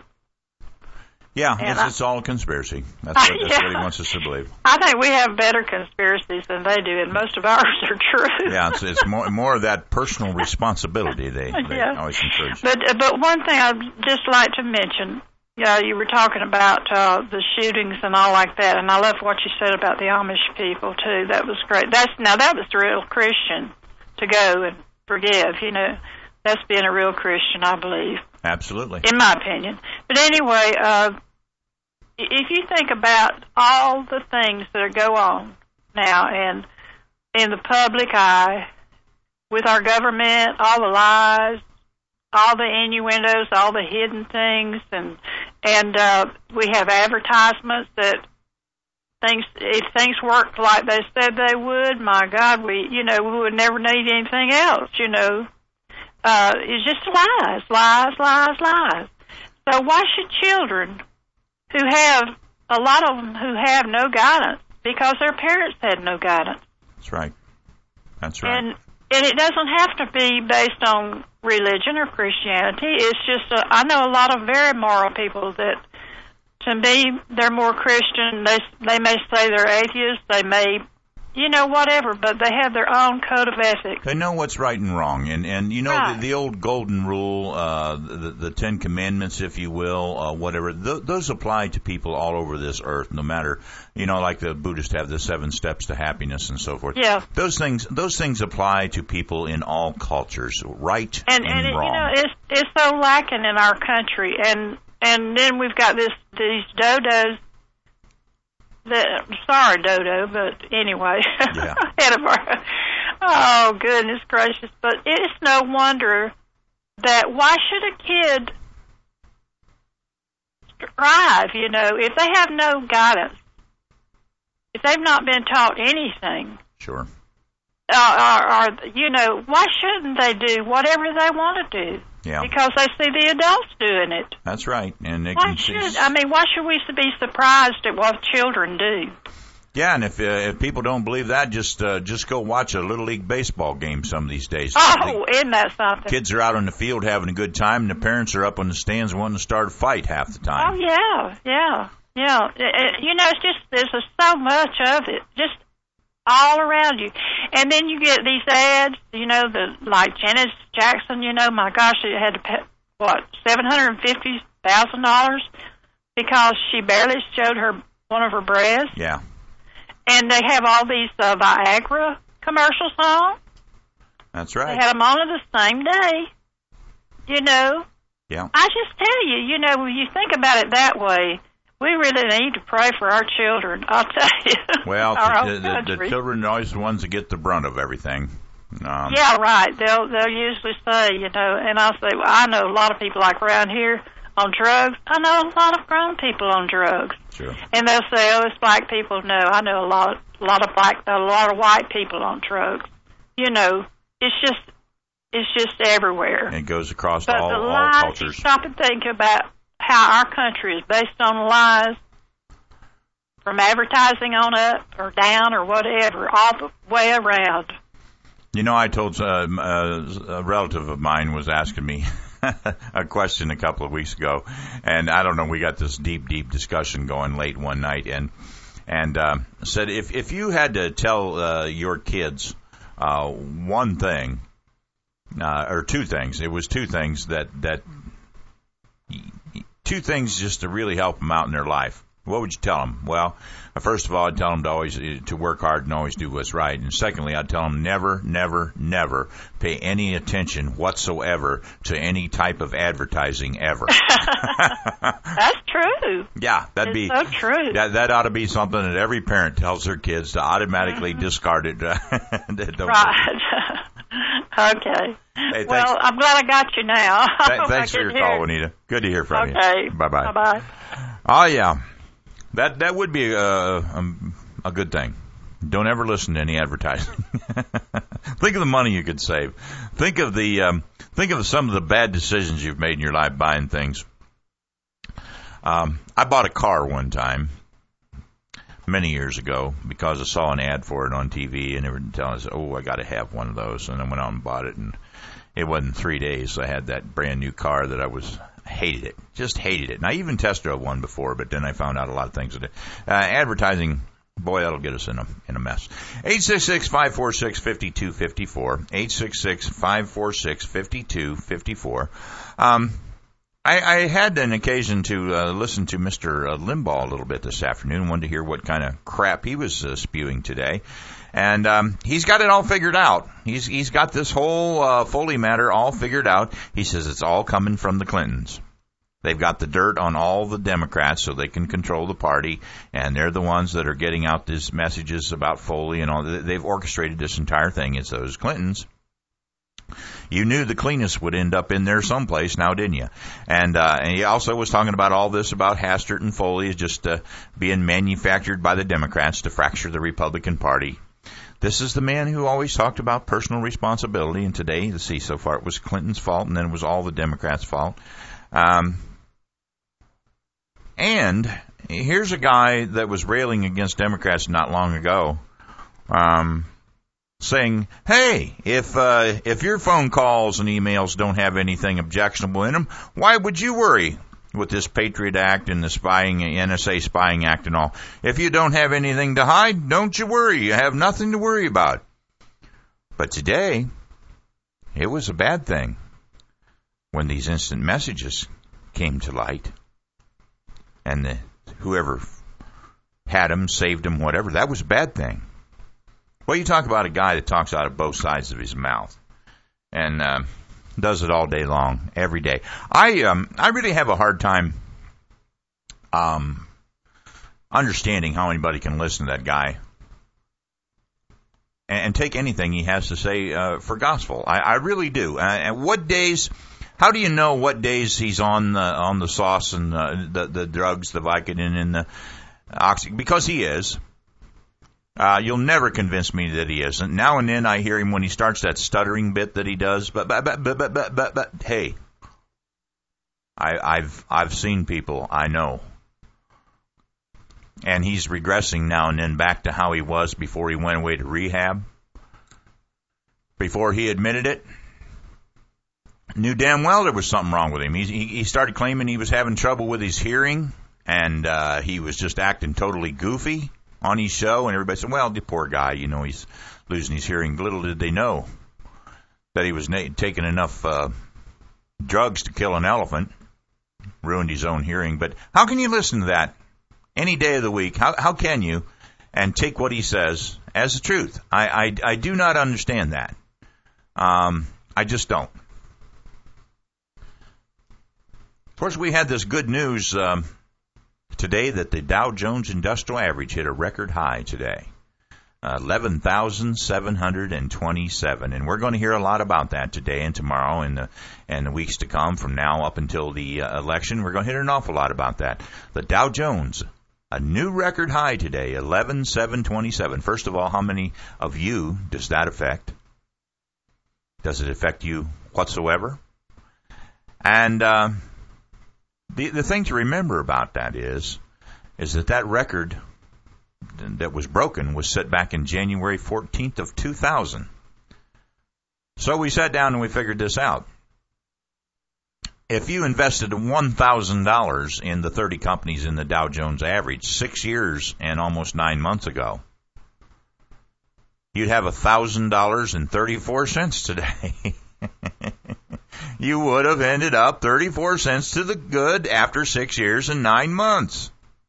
Yeah, it's, I, it's all a conspiracy. That's, what, that's yeah. what he wants us to believe. I think we have better conspiracies than they do, and most of ours are true. Yeah, it's, it's more more of that personal responsibility they, they yeah. always encourage. But but one thing I'd just like to mention, yeah, you were talking about uh, the shootings and all like that, and I love what you said about the Amish people too. That was great. That's now that was real Christian to go and forgive. You know, that's being a real Christian, I believe. Absolutely. In my opinion. But anyway, uh, if you think about all the things that go on now and in the public eye, with our government, all the lies, all the innuendos, all the hidden things, and and uh, we have advertisements that things, if things worked like they said they would, my God, we, you know, we would never need anything else, you know. Uh, it's just lies, lies, lies, lies. So why should children who have, a lot of them who have no guidance, because their parents had no guidance. That's right. That's right. And, and it doesn't have to be based on religion or Christianity. It's just, a, I know a lot of very moral people that, to me, they're more Christian. They, they may say they're atheists. They may, you know, whatever, but they have their own code of ethics. They know what's right and wrong. And, and you know, right. the, the old golden rule, uh, the, the Ten Commandments, if you will, uh, whatever, th- those apply to people all over this earth, no matter, you know, like the Buddhists have the seven steps to happiness and so forth. Yeah. Those things, those things apply to people in all cultures, right and, and, and it, wrong. You know, it's, it's so lacking in our country. And, and then we've got this, these dodos. The, sorry, Dodo, but anyway, yeah. Head of our, oh, goodness gracious. But it's no wonder that why should a kid strive, you know, if they have no guidance, if they've not been taught anything. Sure. Uh, or, or, you know, why shouldn't they do whatever they want to do? Yeah. Because they see the adults doing it. That's right. And they why can should, see... I mean, why should we be surprised at what children do? Yeah, and if uh, if people don't believe that, just uh, just go watch a Little League baseball game some of these days. Oh, isn't that something? Kids are out on the field having a good time, and the parents are up on the stands wanting to start a fight half the time. Oh, yeah, yeah, yeah. It, it, you know, it's just, there's just so much of it, just all around you. And then you get these ads, you know, the like Janet Jackson, you know, my gosh, she had to pay, what, seven hundred fifty thousand dollars because she barely showed her one of her breasts. Yeah. And they have all these uh, Viagra commercials on. That's right. They had them on the same day. You know. Yeah. I just tell you, you know, when you think about it that way, we really need to pray for our children. I'll tell you. Well, our the, own the, the country. children are always the ones that get the brunt of everything. Um, Yeah, right. They'll they'll usually say, you know, and I'll say, well, I know a lot of people like around here on drugs. I know a lot of grown people on drugs. Sure. And they'll say, oh, it's black people. No, I know a lot, a lot of black, a lot of white people on drugs. You know, it's just, it's just everywhere. It goes across But all, the all lies, cultures. you stop and think about how our country is based on lies, from advertising on up or down or whatever, all the way around. You know, I told uh, uh, a relative of mine was asking me a question a couple of weeks ago, and I don't know, we got this deep, deep discussion going late one night, and and uh, said if if you had to tell uh, your kids uh, one thing uh, or two things, it was two things that that two things just to really help them out in their life. What would you tell them? Well, first of all, I'd tell them to always to work hard and always do what's right. And secondly, I'd tell them never, never, never pay any attention whatsoever to any type of advertising ever. That's true. Yeah, that'd it's be so true. That that ought to be something that every parent tells their kids to automatically Mm-hmm. discard it. Right. Okay. Hey, well, I'm glad I got you now. Th- thanks for your call, Juanita. Good to hear from okay. you. Bye bye. Bye bye. Oh yeah. That that would be a, a, a good thing. Don't ever listen to any advertising. Think of the money you could save. Think of the um, think of some of the bad decisions you've made in your life buying things. Um, I bought a car one time many years ago because I saw an ad for it on T V, and they were telling us, "Oh, I got to have one of those." And I went on and bought it, and it wasn't three days. I had that brand new car that I was. Hated it. Just hated it. And I even test drove one before, but then I found out a lot of things. That, uh, advertising, boy, that'll get us in a in a mess. eight six six, five four six, five two five four. eight six six, five four six, five two five four. Um, I, I had an occasion to uh, listen to Mister Limbaugh a little bit this afternoon. Wanted to hear what kind of crap he was uh, spewing today. And um, he's got it all figured out. He's he's got this whole uh, Foley matter all figured out. He says it's all coming from the Clintons. They've got the dirt on all the Democrats so they can control the party, and they're the ones that are getting out these messages about Foley and all. They've orchestrated this entire thing. It's those Clintons. You knew the cleanest would end up in there someplace, now didn't you? And, uh, and he also was talking about all this about Hastert and Foley just uh, being manufactured by the Democrats to fracture the Republican Party. This is the man who always talked about personal responsibility, and today, let's see, so far it was Clinton's fault, and then it was all the Democrats' fault. Um, and here's a guy that was railing against Democrats not long ago, um, saying, hey, if uh, if your phone calls and emails don't have anything objectionable in them, why would you worry with this Patriot Act and the spying, N S A spying act and all? If you don't have anything to hide, don't you worry. You have nothing to worry about. But today, it was a bad thing when these instant messages came to light. And the, whoever had them, saved them, whatever, that was a bad thing. Well, you talk about a guy that talks out of both sides of his mouth. And, uh, does it all day long, every day. I um I really have a hard time um understanding how anybody can listen to that guy and, and take anything he has to say uh, for gospel. I, I really do. Uh, and what days? How do you know what days he's on the on the sauce and the the, the drugs, the Vicodin and the oxy? Because he is. Uh, you'll never convince me that he isn't. Now and then I hear him when he starts that stuttering bit that he does. But but but but but but, but, but hey, I, I've I've seen people I know, and he's regressing now and then back to how he was before he went away to rehab. Before he admitted it, knew damn well there was something wrong with him. He he, he started claiming he was having trouble with his hearing, and uh, he was just acting totally goofy on his show, and everybody said, well, the poor guy, you know, he's losing his hearing. Little did they know that he was na- taking enough uh, drugs to kill an elephant, ruined his own hearing. But how can you listen to that any day of the week? How how can you and take what he says as the truth? I, I, I do not understand that. Um, I just don't. Of course, we had this good news um, today that the Dow Jones Industrial Average hit a record high today, uh, eleven thousand seven hundred twenty-seven. And we're going to hear a lot about that today and tomorrow and the, and the weeks to come from now up until the uh, election. We're going to hear an awful lot about that. The Dow Jones, a new record high today, eleven thousand seven hundred twenty-seven. First of all, how many of you does that affect? Does it affect you whatsoever? And uh, the the thing to remember about that is, is that that record that was broken was set back in January fourteenth of two thousand. So we sat down and we figured this out. If you invested one thousand dollars in the thirty companies in the Dow Jones average six years and almost nine months ago, you'd have one thousand dollars and thirty-four cents today. You would have ended up thirty-four cents to the good after six years and nine months.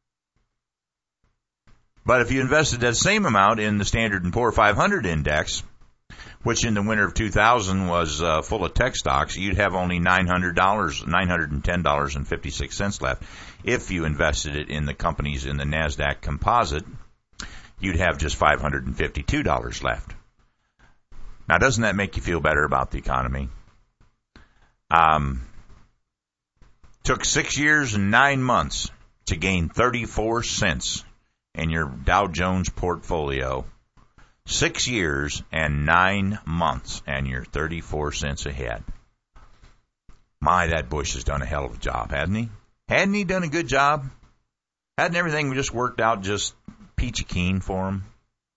But if you invested that same amount in the Standard and Poor five hundred index, which in the winter of two thousand was uh, full of tech stocks, you'd have only nine hundred dollars, nine hundred ten dollars and fifty-six cents left. If you invested it in the companies in the NASDAQ composite, you'd have just five hundred fifty-two dollars left. Now, doesn't that make you feel better about the economy? Um, took six years and nine months to gain thirty-four cents in your Dow Jones portfolio. Six years and nine months, and you're thirty-four cents ahead. My, that Bush has done a hell of a job, hasn't he? Hadn't he done a good job? Hadn't everything just worked out just peachy keen for him?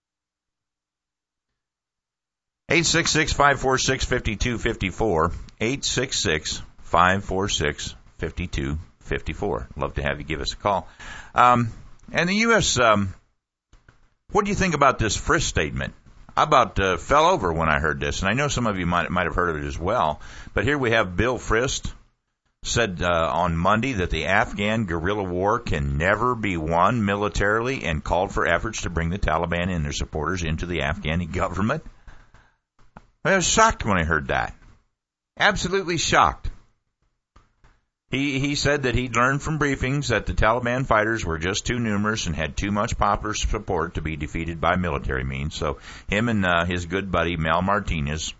eight six six, five four six, five two five four. eight six six, five four six, five two five four. Love to have you give us a call. Um, and the U S, um, what do you think about this Frist statement? I about uh, fell over when I heard this, and I know some of you might might have heard of it as well. But here we have Bill Frist said uh, on Monday that the Afghan guerrilla war can never be won militarily, and called for efforts to bring the Taliban and their supporters into the Afghani government. I was shocked when I heard that. Absolutely shocked. He he said that he'd learned from briefings that the Taliban fighters were just too numerous and had too much popular support to be defeated by military means. So him and uh, his good buddy Mel Martinez,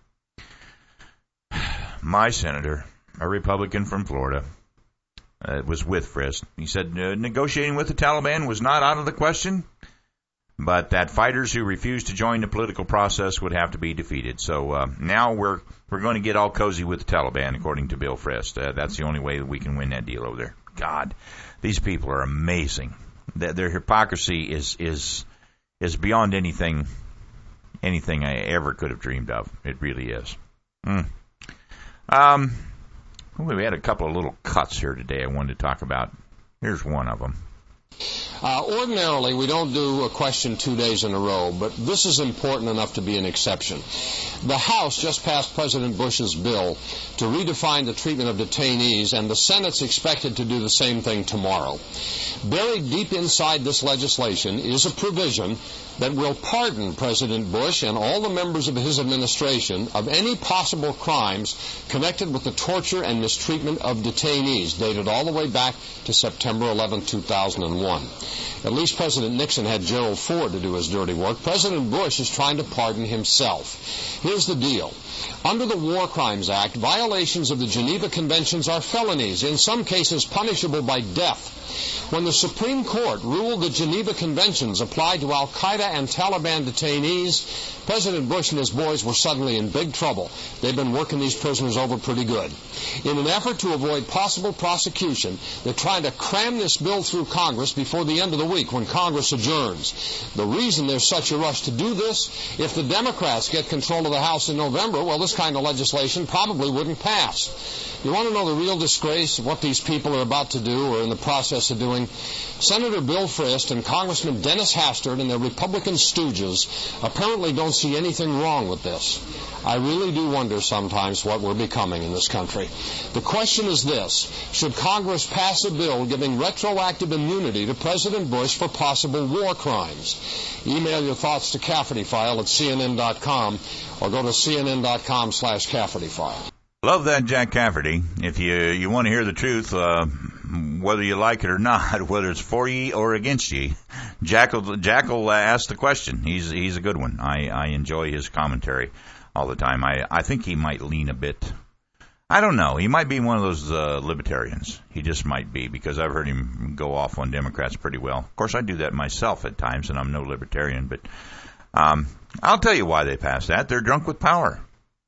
my senator, a Republican from Florida, uh, was with Frist. He said uh, negotiating with the Taliban was not out of the question, but that fighters who refused to join the political process would have to be defeated. So uh, now we're we're going to get all cozy with the Taliban, according to Bill Frist. Uh, that's the only way that we can win that deal over there. God, these people are amazing. Their, their hypocrisy is is is beyond anything anything I ever could have dreamed of. It really is. Mm. Um, well, we had a couple of little cuts here today I wanted to talk about. Here's one of them. Uh, ordinarily, we don't do a question two days in a row, but this is important enough to be an exception. The House just passed President Bush's bill to redefine the treatment of detainees, and the Senate's expected to do the same thing tomorrow. Buried deep inside this legislation is a provision that will pardon President Bush and all the members of his administration of any possible crimes connected with the torture and mistreatment of detainees, dated all the way back to September eleventh, two thousand one. At least President Nixon had Gerald Ford to do his dirty work. President Bush is trying to pardon himself. Here's the deal. Under the War Crimes Act, violations of the Geneva Conventions are felonies, in some cases punishable by death. When the Supreme Court ruled the Geneva Conventions applied to Al-Qaeda and Taliban detainees, President Bush and his boys were suddenly in big trouble. They've been working these prisoners over pretty good. In an effort to avoid possible prosecution, they're trying to cram this bill through Congress before the end of the week when Congress adjourns. The reason there's such a rush to do this, if the Democrats get control of the House in November, well, this kind of legislation probably wouldn't pass. You want to know the real disgrace of what these people are about to do or in the process of doing? following, Senator Bill Frist and Congressman Dennis Hastert and their Republican stooges apparently don't see anything wrong with this. I really do wonder sometimes what we're becoming in this country. The question is this: should Congress pass a bill giving retroactive immunity to President Bush for possible war crimes? Email your thoughts to Cafferty File at C N N dot com or go to C N N dot com slash Cafferty File. Love that, Jack Cafferty. If you you want to hear the truth, uh, whether you like it or not, whether it's for ye or against ye, Jack will, Jack will uh, ask the question. He's he's a good one. I, I enjoy his commentary all the time. I, I think he might lean a bit. I don't know. He might be one of those uh, libertarians. He just might be, because I've heard him go off on Democrats pretty well. Of course, I do that myself at times, and I'm no libertarian. But um, I'll tell you why they passed that. They're drunk with power.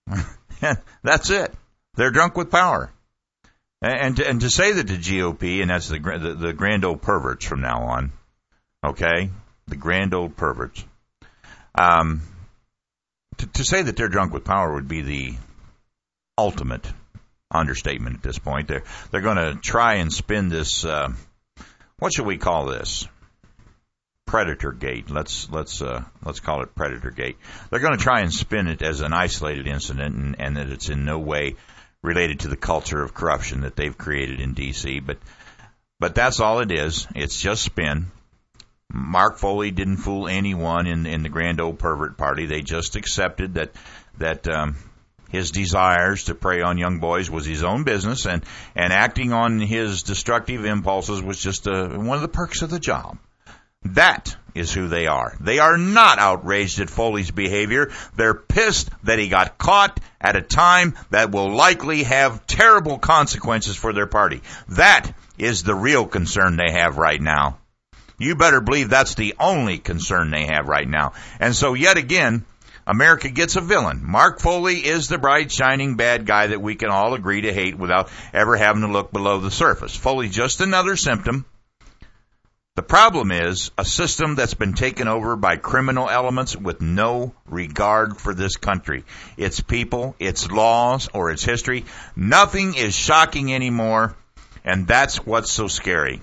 That's it. They're drunk with power. And to, and to say that the G O P, and that's the, the the grand old perverts from now on, okay, the grand old perverts. Um, to, to say that they're drunk with power would be the ultimate understatement at this point. They're they're going to try and spin this. Uh, what should we call this? Predator Gate. Let's let's uh, let's call it Predator Gate. They're going to try and spin it as an isolated incident, and, and that it's in no way related to the culture of corruption that they've created in D C. But but that's all it is. It's just spin. Mark Foley didn't fool anyone in in the grand old pervert party. They just accepted that that um, his desires to prey on young boys was his own business, and and acting on his destructive impulses was just uh, one of the perks of the job. That is who they are. They are not outraged at Foley's behavior. They're pissed that he got caught at a time that will likely have terrible consequences for their party. That is the real concern they have right now. You better believe that's the only concern they have right now. And so yet again, America gets a villain. Mark Foley is the bright, shining bad guy that we can all agree to hate without ever having to look below the surface. Foley's just another symptom. The problem is a system that's been taken over by criminal elements with no regard for this country, its people, its laws, or its history. Nothing is shocking anymore, and that's what's so scary.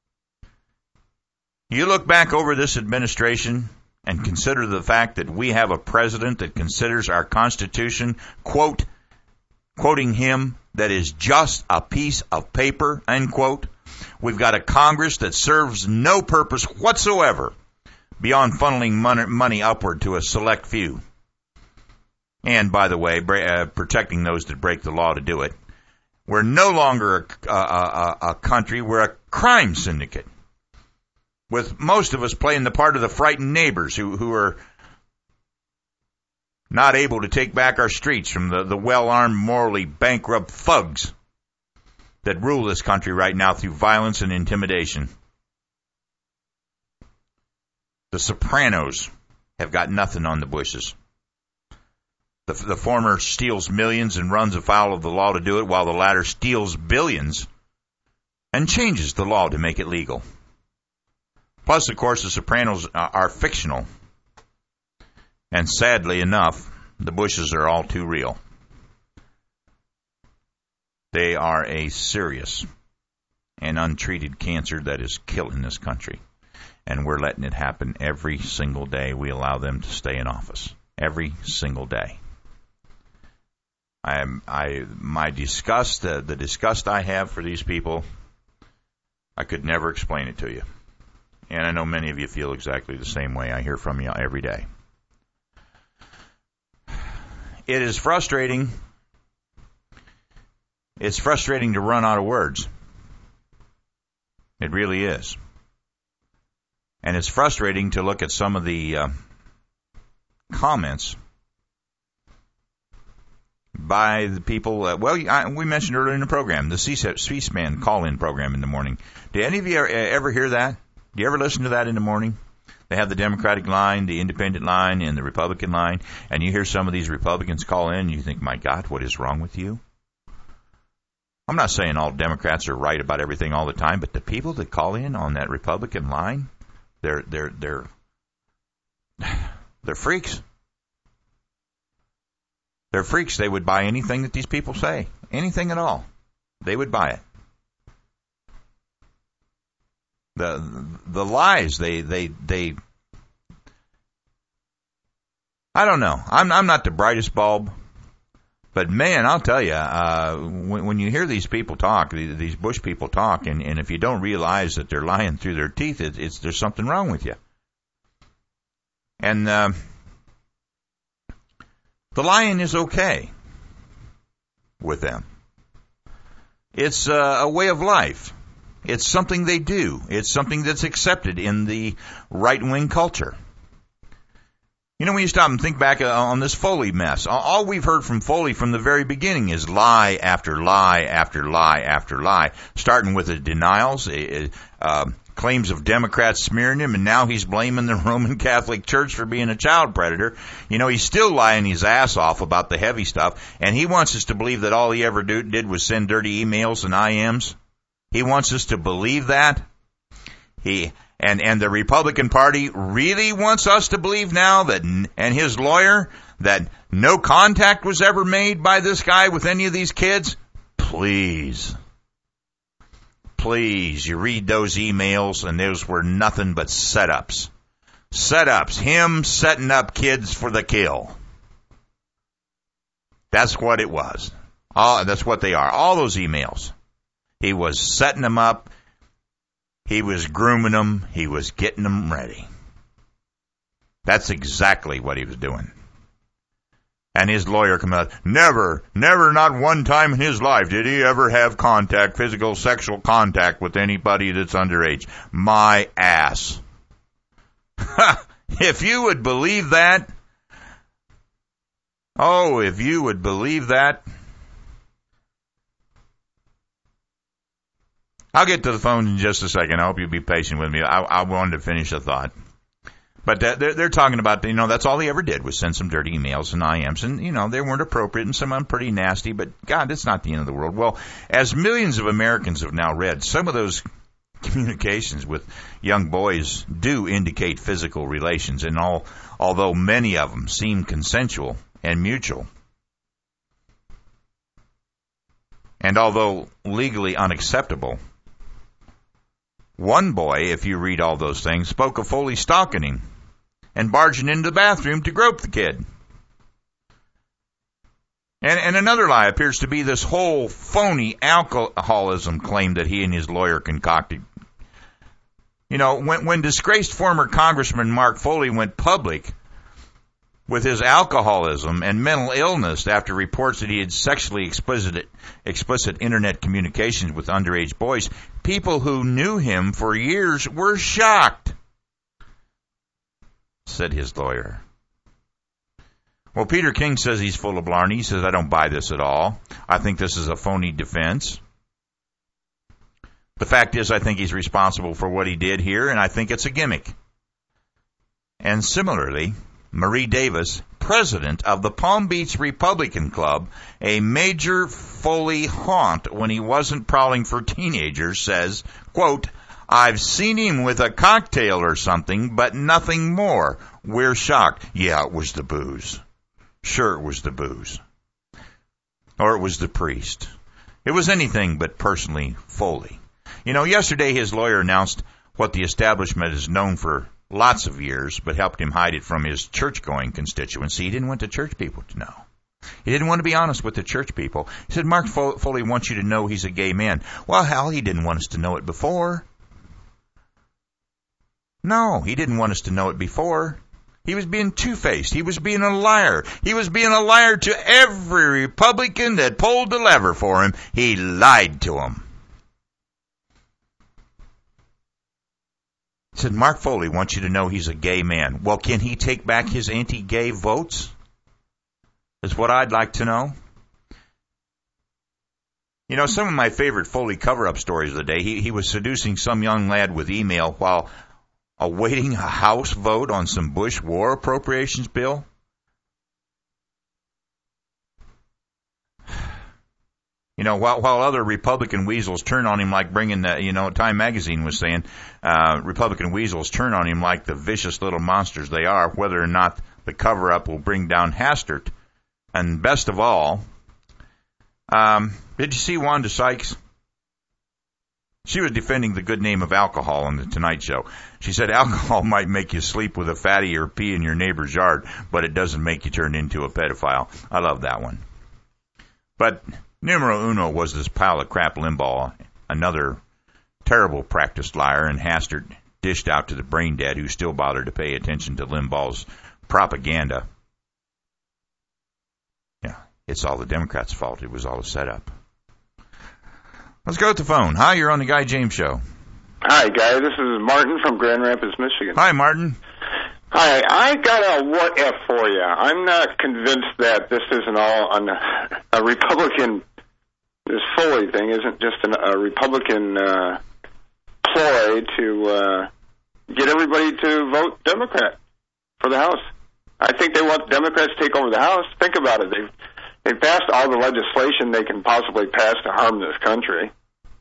You look back over this administration and consider the fact that we have a president that considers our Constitution, quote, quoting him, that is just a piece of paper, end quote. We've got a Congress that serves no purpose whatsoever beyond funneling money, money upward to a select few. And, by the way, uh, protecting those that break the law to do it. We're no longer a, a, a, a country. We're a crime syndicate, with most of us playing the part of the frightened neighbors who, who are not able to take back our streets from the, the well-armed, morally bankrupt thugs that rule this country right now through violence and intimidation. The Sopranos have got nothing on the Bushes. The, the former steals millions and runs afoul of the law to do it, while the latter steals billions and changes the law to make it legal. Plus, of course, the Sopranos are, are fictional. And sadly enough, the Bushes are all too real. They are a serious and untreated cancer that is killing this country. And we're letting it happen every single day we allow them to stay in office. Every single day. I am, I, my disgust, uh, the disgust I have for these people, I could never explain it to you. And I know many of you feel exactly the same way. I hear from you every day. It is frustrating. It's frustrating to run out of words. It really is. And it's frustrating to look at some of the uh, comments by the people. Uh, well, I, we mentioned earlier in the program, the C-SPAN call-in program in the morning. Do any of you ever hear that? Do you ever listen to that in the morning? They have the Democratic line, the Independent line, and the Republican line, and you hear some of these Republicans call in, and you think, my God, what is wrong with you? I'm not saying all Democrats are right about everything all the time, but the people that call in on that Republican line, they're they're they're they're freaks. They're freaks. They would buy anything that these people say, anything at all. They would buy it. the the lies they they they. I don't know. I'm I'm not the brightest bulb, but man, I'll tell you, uh, when when you hear these people talk, these Bush people talk, and, and if you don't realize that they're lying through their teeth, it, it's there's something wrong with you. And uh, the lying is okay with them. It's uh, a way of life. It's something they do. It's something that's accepted in the right-wing culture. You know, when you stop and think back on this Foley mess, all we've heard from Foley from the very beginning is lie after lie after lie after lie, starting with the denials, uh, claims of Democrats smearing him, and now he's blaming the Roman Catholic Church for being a child predator. You know, he's still lying his ass off about the heavy stuff, and he wants us to believe that all he ever do, did was send dirty emails and I Ms. He wants us to believe that. He... And and the Republican Party really wants us to believe now that, and his lawyer, that no contact was ever made by this guy with any of these kids? Please. Please, you read those emails, and those were nothing but setups. Setups. Him setting up kids for the kill. That's what it was. All, that's what they are. All those emails. He was setting them up. He was grooming them. He was getting them ready. That's exactly what he was doing. And his lawyer come out, never, never, not one time in his life did he ever have contact, physical, sexual contact with anybody that's underage. My ass. If you would believe that, oh, if you would believe that, I'll get to the phone in just a second. I hope you'll be patient with me. I, I wanted to finish a thought. But they're, they're talking about, you know, that's all he ever did was send some dirty emails and I Ms. And, you know, they weren't appropriate and some of them pretty nasty. But, God, it's not the end of the world. Well, as millions of Americans have now read, some of those communications with young boys do indicate physical relations. And all, although many of them seem consensual and mutual, and although legally unacceptable, one boy, if you read all those things, spoke of Foley stalking him and barging into the bathroom to grope the kid. And, and another lie appears to be this whole phony alcoholism claim that he and his lawyer concocted. You know, when, when disgraced former Congressman Mark Foley went public with his alcoholism and mental illness after reports that he had sexually explicit, explicit internet communications with underage boys, people who knew him for years were shocked, said his lawyer. Well, Peter King says he's full of blarney. He says, I don't buy this at all. I think this is a phony defense. The fact is, I think he's responsible for what he did here, and I think it's a gimmick. And similarly, Marie Davis, president of the Palm Beach Republican Club, a major Foley haunt when he wasn't prowling for teenagers, says, quote, I've seen him with a cocktail or something, but nothing more. We're shocked. Yeah, it was the booze. Sure, it was the booze. Or it was the priest. It was anything but personally Foley. You know, yesterday his lawyer announced what the establishment is known for lots of years, but helped him hide it from his church-going constituency. He didn't want the church people to know. He didn't want to be honest with the church people. He said, Mark Foley wants you to know he's a gay man. Well, hell, he didn't want us to know it before. No, he didn't want us to know it before. He was being two-faced. He was being a liar. He was being a liar to every Republican that pulled the lever for him. He lied to them. He said, Mark Foley wants you to know he's a gay man. Well, can he take back his anti-gay votes? Is what I'd like to know. You know, some of my favorite Foley cover-up stories of the day, he, he was seducing some young lad with email while awaiting a House vote on some Bush war appropriations bill. You know, while while other Republican weasels turn on him like bringing the, you know, Time Magazine was saying, uh, Republican weasels turn on him like the vicious little monsters they are, whether or not the cover-up will bring down Hastert. And best of all, um, did you see Wanda Sykes? She was defending the good name of alcohol on the Tonight Show. She said alcohol might make you sleep with a fatty or pee in your neighbor's yard, but it doesn't make you turn into a pedophile. I love that one. But numero uno was this pile of crap Limbaugh, another terrible practiced liar, and Hastert dished out to the brain dead who still bothered to pay attention to Limbaugh's propaganda. Yeah, it's all the Democrats' fault. It was all a setup. Let's go with the phone. Hi, you're on the Guy James Show. Hi, Guy. This is Martin from Grand Rapids, Michigan. Hi, Martin. Hi. I got a what if for you. I'm not convinced that this isn't all on a Republican, this Foley thing isn't just an, a Republican uh, ploy to uh, get everybody to vote Democrat for the House. I think they want Democrats to take over the House. Think about it. They've, they've passed all the legislation they can possibly pass to harm this country.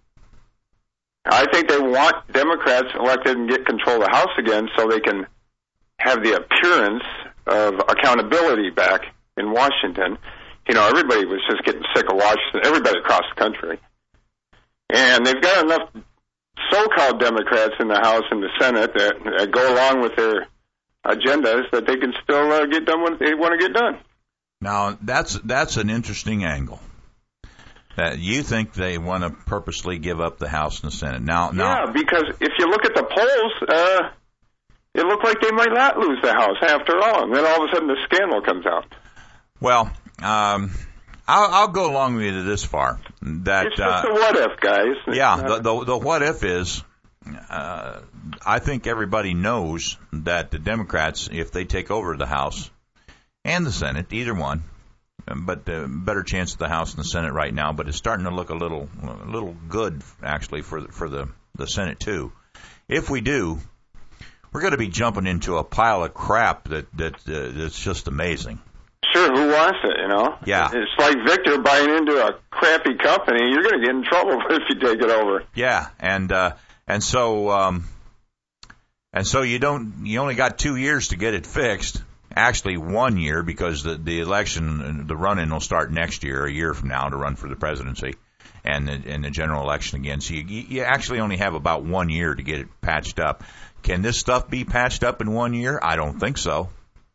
I think they want Democrats elected and get control of the House again so they can have the appearance of accountability back in Washington. You know, everybody was just getting sick of Washington, everybody across the country. And they've got enough so-called Democrats in the House and the Senate that, that go along with their agendas that they can still uh, get done what they want to get done. Now, that's that's an interesting angle. That you think they want to purposely give up the House and the Senate. Now, now, yeah, because if you look at the polls, uh, it looked like they might not lose the House after all, and then all of a sudden the scandal comes out. Well, um, I'll, I'll go along with you this far. That it's just uh, a what if, guys. Yeah, the, the the what if is, uh, I think everybody knows that the Democrats, if they take over the House and the Senate, either one. But uh, better chance of the House and the Senate right now. But it's starting to look a little, a little good actually for the, for the the Senate too. If we do, we're going to be jumping into a pile of crap that that uh, that's just amazing. Sure, who wants it? You know. Yeah. It's like Victor buying into a crappy company. You're going to get in trouble if you take it over. Yeah, and uh, and so um, and so you don't. You only got two years to get it fixed. Actually, one year, because the, the election, the run-in will start next year, a year from now, to run for the presidency, and the, and the general election again. So you, you actually only have about one year to get it patched up. Can this stuff be patched up in one year? I don't think so.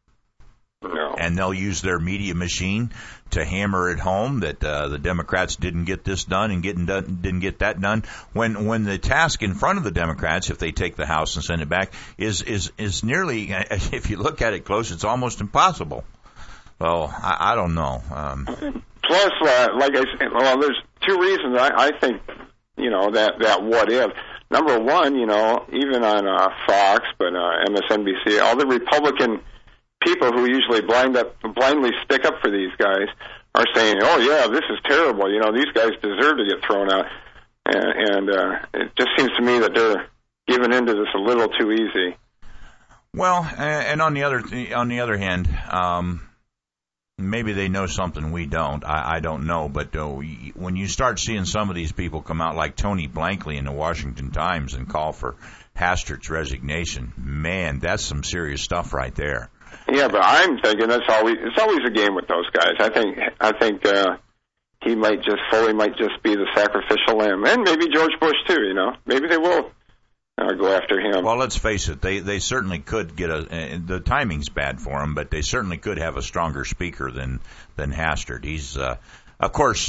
No. And they'll use their media machine to hammer it home that uh, the Democrats didn't get this done and getting done, didn't get that done. When when the task in front of the Democrats, if they take the House and send it back, is is is nearly, if you look at it close, it's almost impossible. Well, I, I don't know. Um, Plus, uh, like I said, well, there's two reasons I, I think, you know, that that what if. Number one, you know, even on uh, Fox, but uh, M S N B C, all the Republican people who usually blind up, blindly stick up for these guys are saying, oh, yeah, this is terrible. You know, these guys deserve to get thrown out. And, and uh, it just seems to me that they're giving into this a little too easy. Well, and on the other on the other hand, um, maybe they know something we don't. I, I don't know. But uh, when you start seeing some of these people come out like Tony Blankley in the Washington Times and call for Hastert's resignation, man, that's some serious stuff right there. Yeah, but I'm thinking that's always it's always a game with those guys. I think I think uh, he might just Foley might just be the sacrificial lamb, and maybe George Bush too. You know, maybe they will uh, go after him. Well, let's face it, they they certainly could get a. Uh, the timing's bad for them, but they certainly could have a stronger speaker than than Hastert. He's, uh, of course,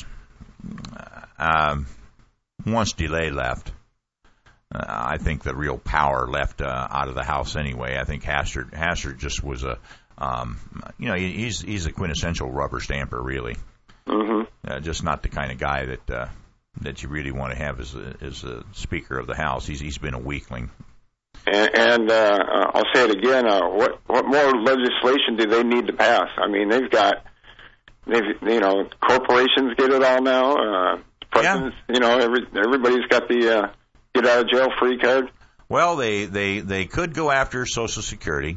um, once DeLay left. Uh, I think the real power left uh, out of the House anyway. I think Hastert, Hastert just was a, um, you know, he's he's a quintessential rubber stamper, really. Mm-hmm. Uh, just not the kind of guy that uh, that you really want to have as a, as a Speaker of the House. He's he's been a weakling. And, and uh, I'll say it again. Uh, what what more legislation do they need to pass? I mean, they've got, they've you know, corporations get it all now. Uh, presidents, yeah. You know, every everybody's got the. Uh, Get out of jail free card? Well, they, they, they could go after Social Security,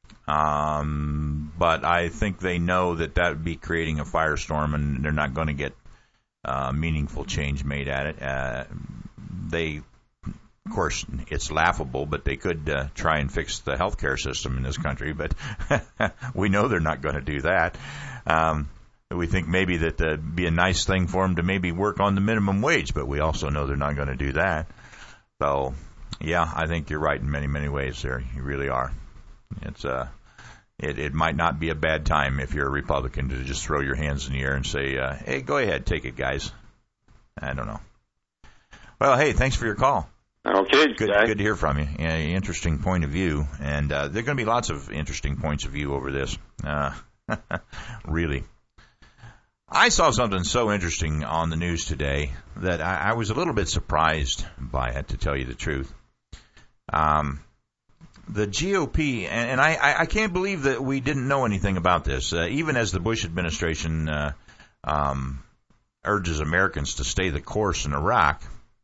um, but I think they know that that would be creating a firestorm, and they're not going to get uh, meaningful change made at it. Uh, they, of course, it's laughable, but they could uh, try and fix the healthcare system in this country, but we know they're not going to do that. Um, we think maybe that it'd be a nice thing for them to maybe work on the minimum wage, but we also know they're not going to do that. So, yeah, I think you're right in many, many ways there. You really are. It's uh, it, it might not be a bad time if you're a Republican to just throw your hands in the air and say, uh, hey, go ahead, take it, guys. I don't know. Well, hey, thanks for your call. Okay, good. guy. Good to hear from you. Yeah, interesting point of view, and uh, there are going to be lots of interesting points of view over this. Uh, really, I saw something so interesting on the news today that I, I was a little bit surprised by it, to tell you the truth. Um, the G O P, and, and I, I can't believe that we didn't know anything about this, uh, even as the Bush administration uh, um, urges Americans to stay the course in Iraq.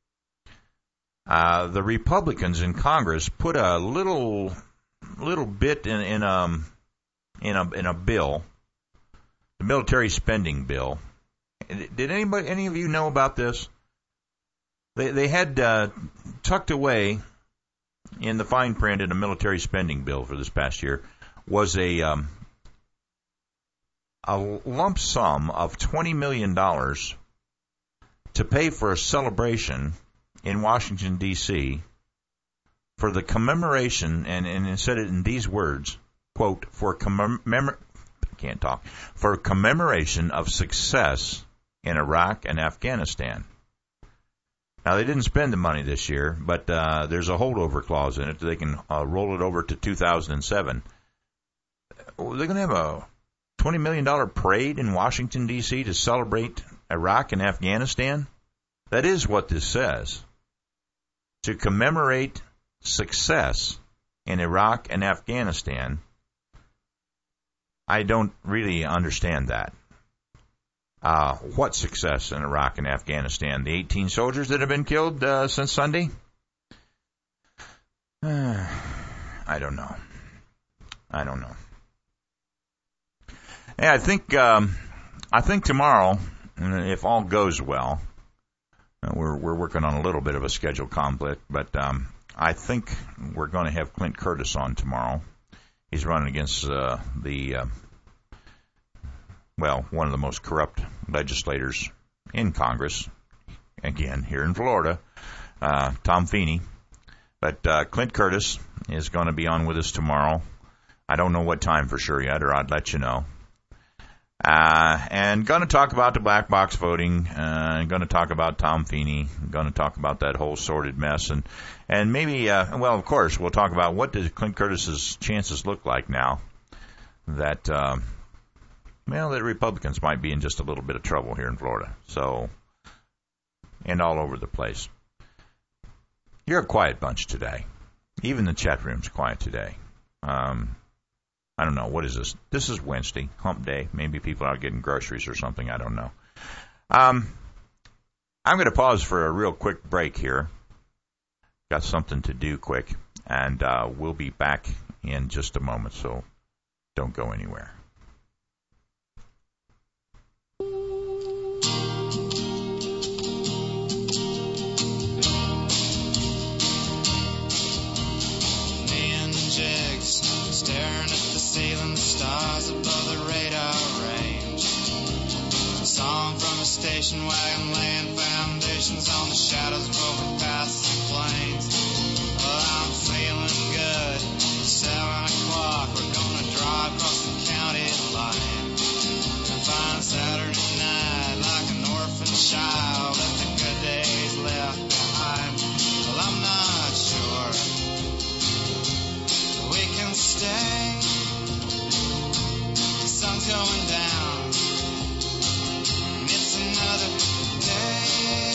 Uh, the Republicans in Congress put a little little bit in, in um in a in a bill, the military spending bill. Did anybody any of you know about this? They they had uh, tucked away in the fine print in a military spending bill for this past year was a um, a lump sum of twenty million dollars to pay for a celebration in Washington, D C for the commemoration, and, and it said it in these words, quote, for commemor- can't talk, for commemoration of success in Iraq and Afghanistan. Now, they didn't spend the money this year, but uh, there's a holdover clause in it. They can uh, roll it over to two thousand seven. They're going to have a twenty million dollars parade in Washington, D C to celebrate Iraq and Afghanistan? That is what this says. To commemorate success in Iraq and Afghanistan. I don't really understand that. Uh, what success in Iraq and Afghanistan? The eighteen soldiers that have been killed uh, since Sunday? Uh, I don't know. I don't know. Hey, I think um, I think tomorrow, if all goes well, We're we're working on a little bit of a schedule conflict, but um, I think we're going to have Clint Curtis on tomorrow. He's running against uh, the, uh, well, one of the most corrupt legislators in Congress, again, here in Florida, uh, Tom Feeney. But uh, Clint Curtis is going to be on with us tomorrow. I don't know what time for sure yet, or I'd let you know. Uh, and going to talk about the black box voting, uh, going to talk about Tom Feeney, going to talk about that whole sordid mess, and, and maybe, uh, well, of course, we'll talk about what does Clint Curtis's chances look like now that, uh, well, the Republicans might be in just a little bit of trouble here in Florida, so, and all over the place. You're a quiet bunch today. Even the chat room's quiet today. Um, I don't know. What is this? This is Wednesday, hump day. Maybe people are out getting groceries or something. I don't know. Um, I'm going to pause for a real quick break here. Got something to do quick. And uh, we'll be back in just a moment, so don't go anywhere. Staring at the ceiling, the stars above the radar range. Song from a station wagon laying foundations on the shadows of overpassing planes. Well, I'm feeling good. Seven o'clock, we're gonna drive across the county line. Fine Saturday night, like an orphan child, let the good days left behind. Well, I'm not sure we can stay. The sun's going down. It's another day.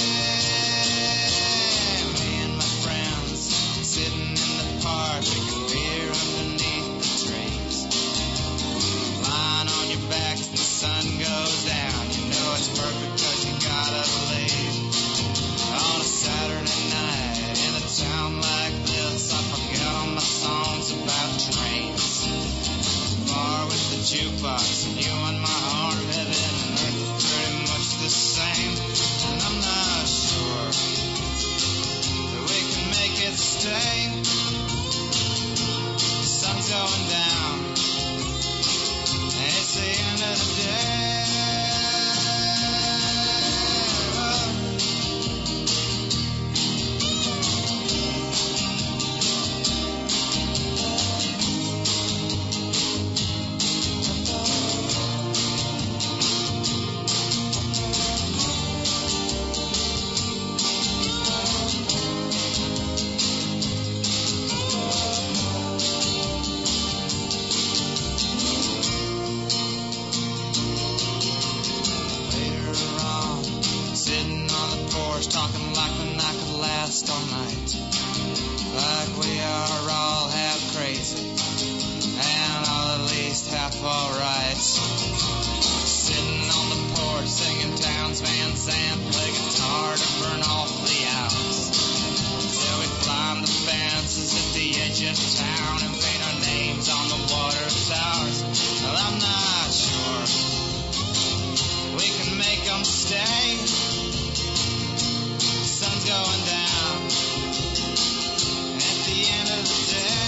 Me and my friends sitting in the park, drinking beer underneath the trees. Lying on your back as the sun goes down. You know it's perfect because you gotta leave. On a Saturday night in a town like this, I forget all my songs about trains. Bar with the jukebox and you on my arm, heaven and earth are pretty much the same. And I'm not sure that we can make it stay. The sun's going down and it's the end of the day. singing Towns Van Sant, play guitar to burn off the hours. So we climb the fences at the edge of town and paint our names on the water towers. Well, I'm not sure we can make them stay. The sun's going down at the end of the day.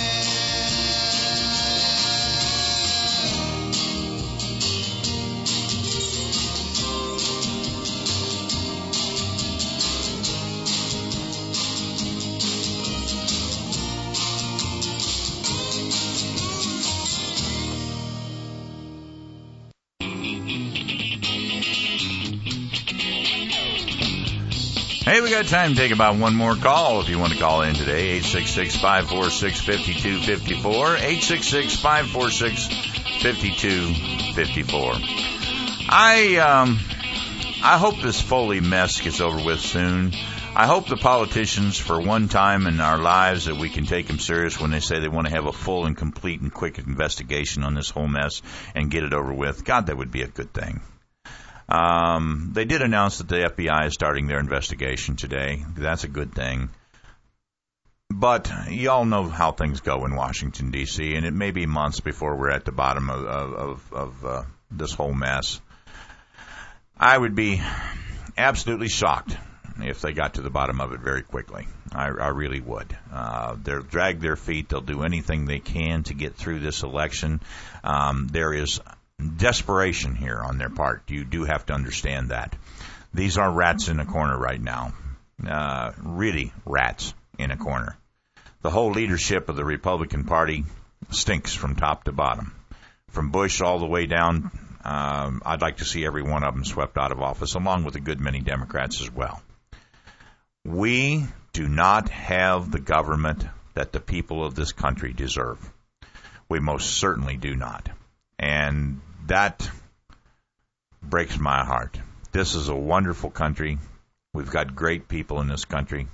Hey, we got time to take about one more call if you want to call in today. eight six six, five four six, five two five four. eight six six, five four six, five two five four. I, um, I hope this Foley mess gets over with soon. I hope the politicians, for one time in our lives, that we can take them serious when they say they want to have a full and complete and quick investigation on this whole mess and get it over with. God, that would be a good thing. Um, they did announce that the F B I is starting their investigation today. That's a good thing. But y'all know how things go in Washington, D C, and it may be months before we're at the bottom of, of, of uh, this whole mess. I would be absolutely shocked if they got to the bottom of it very quickly. I, I really would. Uh, they'll drag their feet. They'll do anything they can to get through this election. Um, there is desperation here on their part. You do have to understand that. These are rats in a corner right now. Uh, really rats in a corner. The whole leadership of the Republican Party stinks from top to bottom. From Bush all the way down, um, I'd like to see every one of them swept out of office, along with a good many Democrats as well. We do not have the government that the people of this country deserve. We most certainly do not. And that breaks my heart. This is a wonderful country. We've got great people in this country.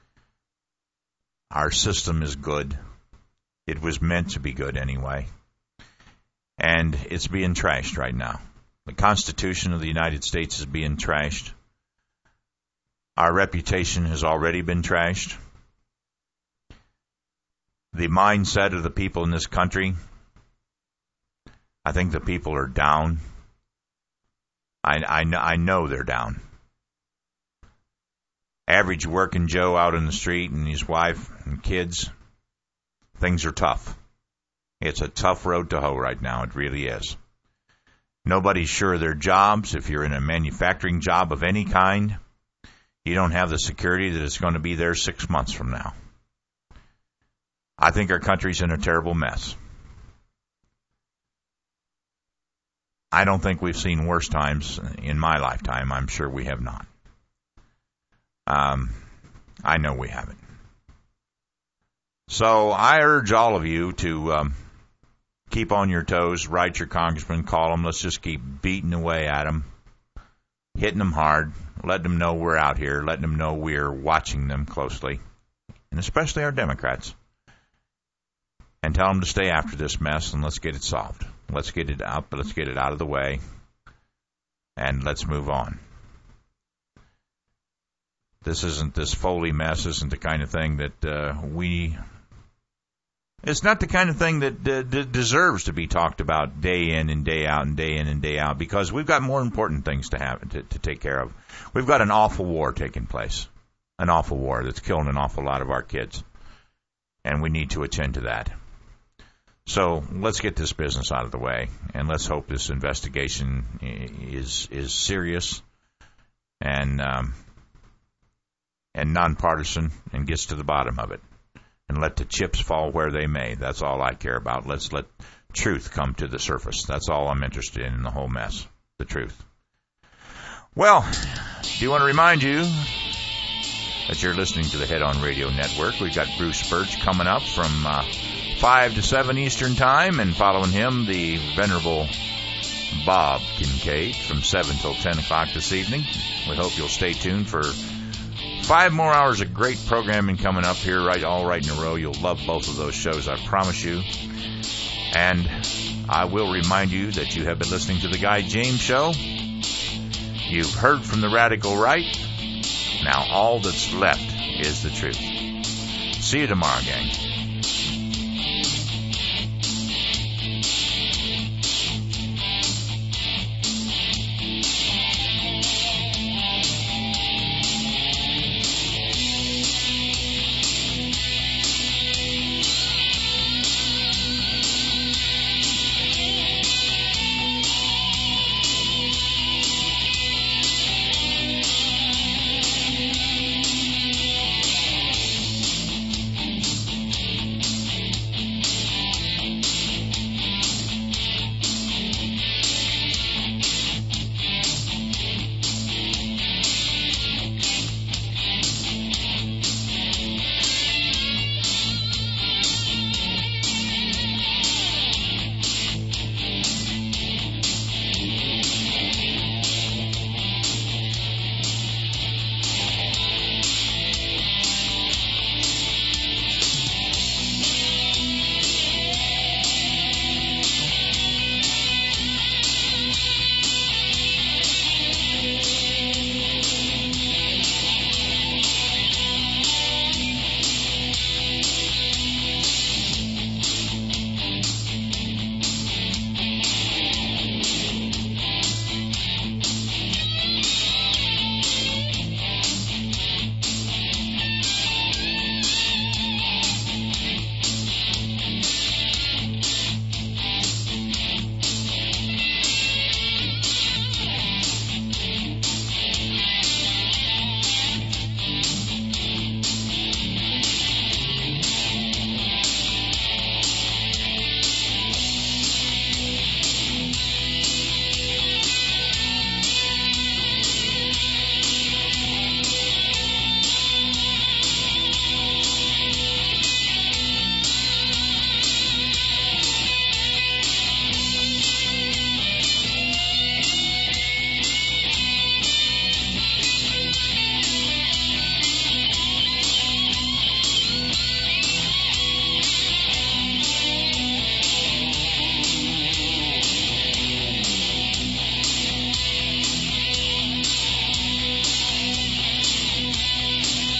Our system is good. It was meant to be good anyway. And it's being trashed right now. The Constitution of the United States is being trashed. Our reputation has already been trashed. The mindset of the people in this country, I think the people are down. I, I, I know they're down. Average working Joe out in the street and his wife and kids, things are tough. It's a tough road to hoe right now. It really is. Nobody's sure of their jobs. If you're in a manufacturing job of any kind, you don't have the security that it's going to be there six months from now. I think our country's in a terrible mess. I don't think we've seen worse times in my lifetime. I'm sure we have not. Um, I know we haven't. So I urge all of you to um, keep on your toes, write your congressman, call them. Let's just keep beating away at them, hitting them hard, letting them know we're out here, letting them know we're watching them closely, and especially our Democrats. And tell them to stay after this mess and let's get it solved. Let's get it out, but let's get it out of the way, and let's move on. This isn't, this Foley mess isn't the kind of thing that uh, we, it's not the kind of thing that uh, d- deserves to be talked about day in and day out and day in and day out, because we've got more important things to have to, to take care of. We've got an awful war taking place, an awful war that's killing an awful lot of our kids, and we need to attend to that. So let's get this business out of the way, and let's hope this investigation is is serious and um, and nonpartisan and gets to the bottom of it. And let the chips fall where they may. That's all I care about. Let's let truth come to the surface. That's all I'm interested in in the whole mess, the truth. Well, do you want to remind you that you're listening to the Head On Radio Network? We've got Bruce Birch coming up from Uh, five to seven Eastern Time, and following him, the Venerable Bob Kincaid from seven till ten o'clock this evening. We hope you'll stay tuned for five more hours of great programming coming up here, right, all right in a row. You'll love both of those shows, I promise you. And I will remind you that you have been listening to The Guy James Show. You've heard from the radical right. Now all that's left is the truth. See you tomorrow, gang.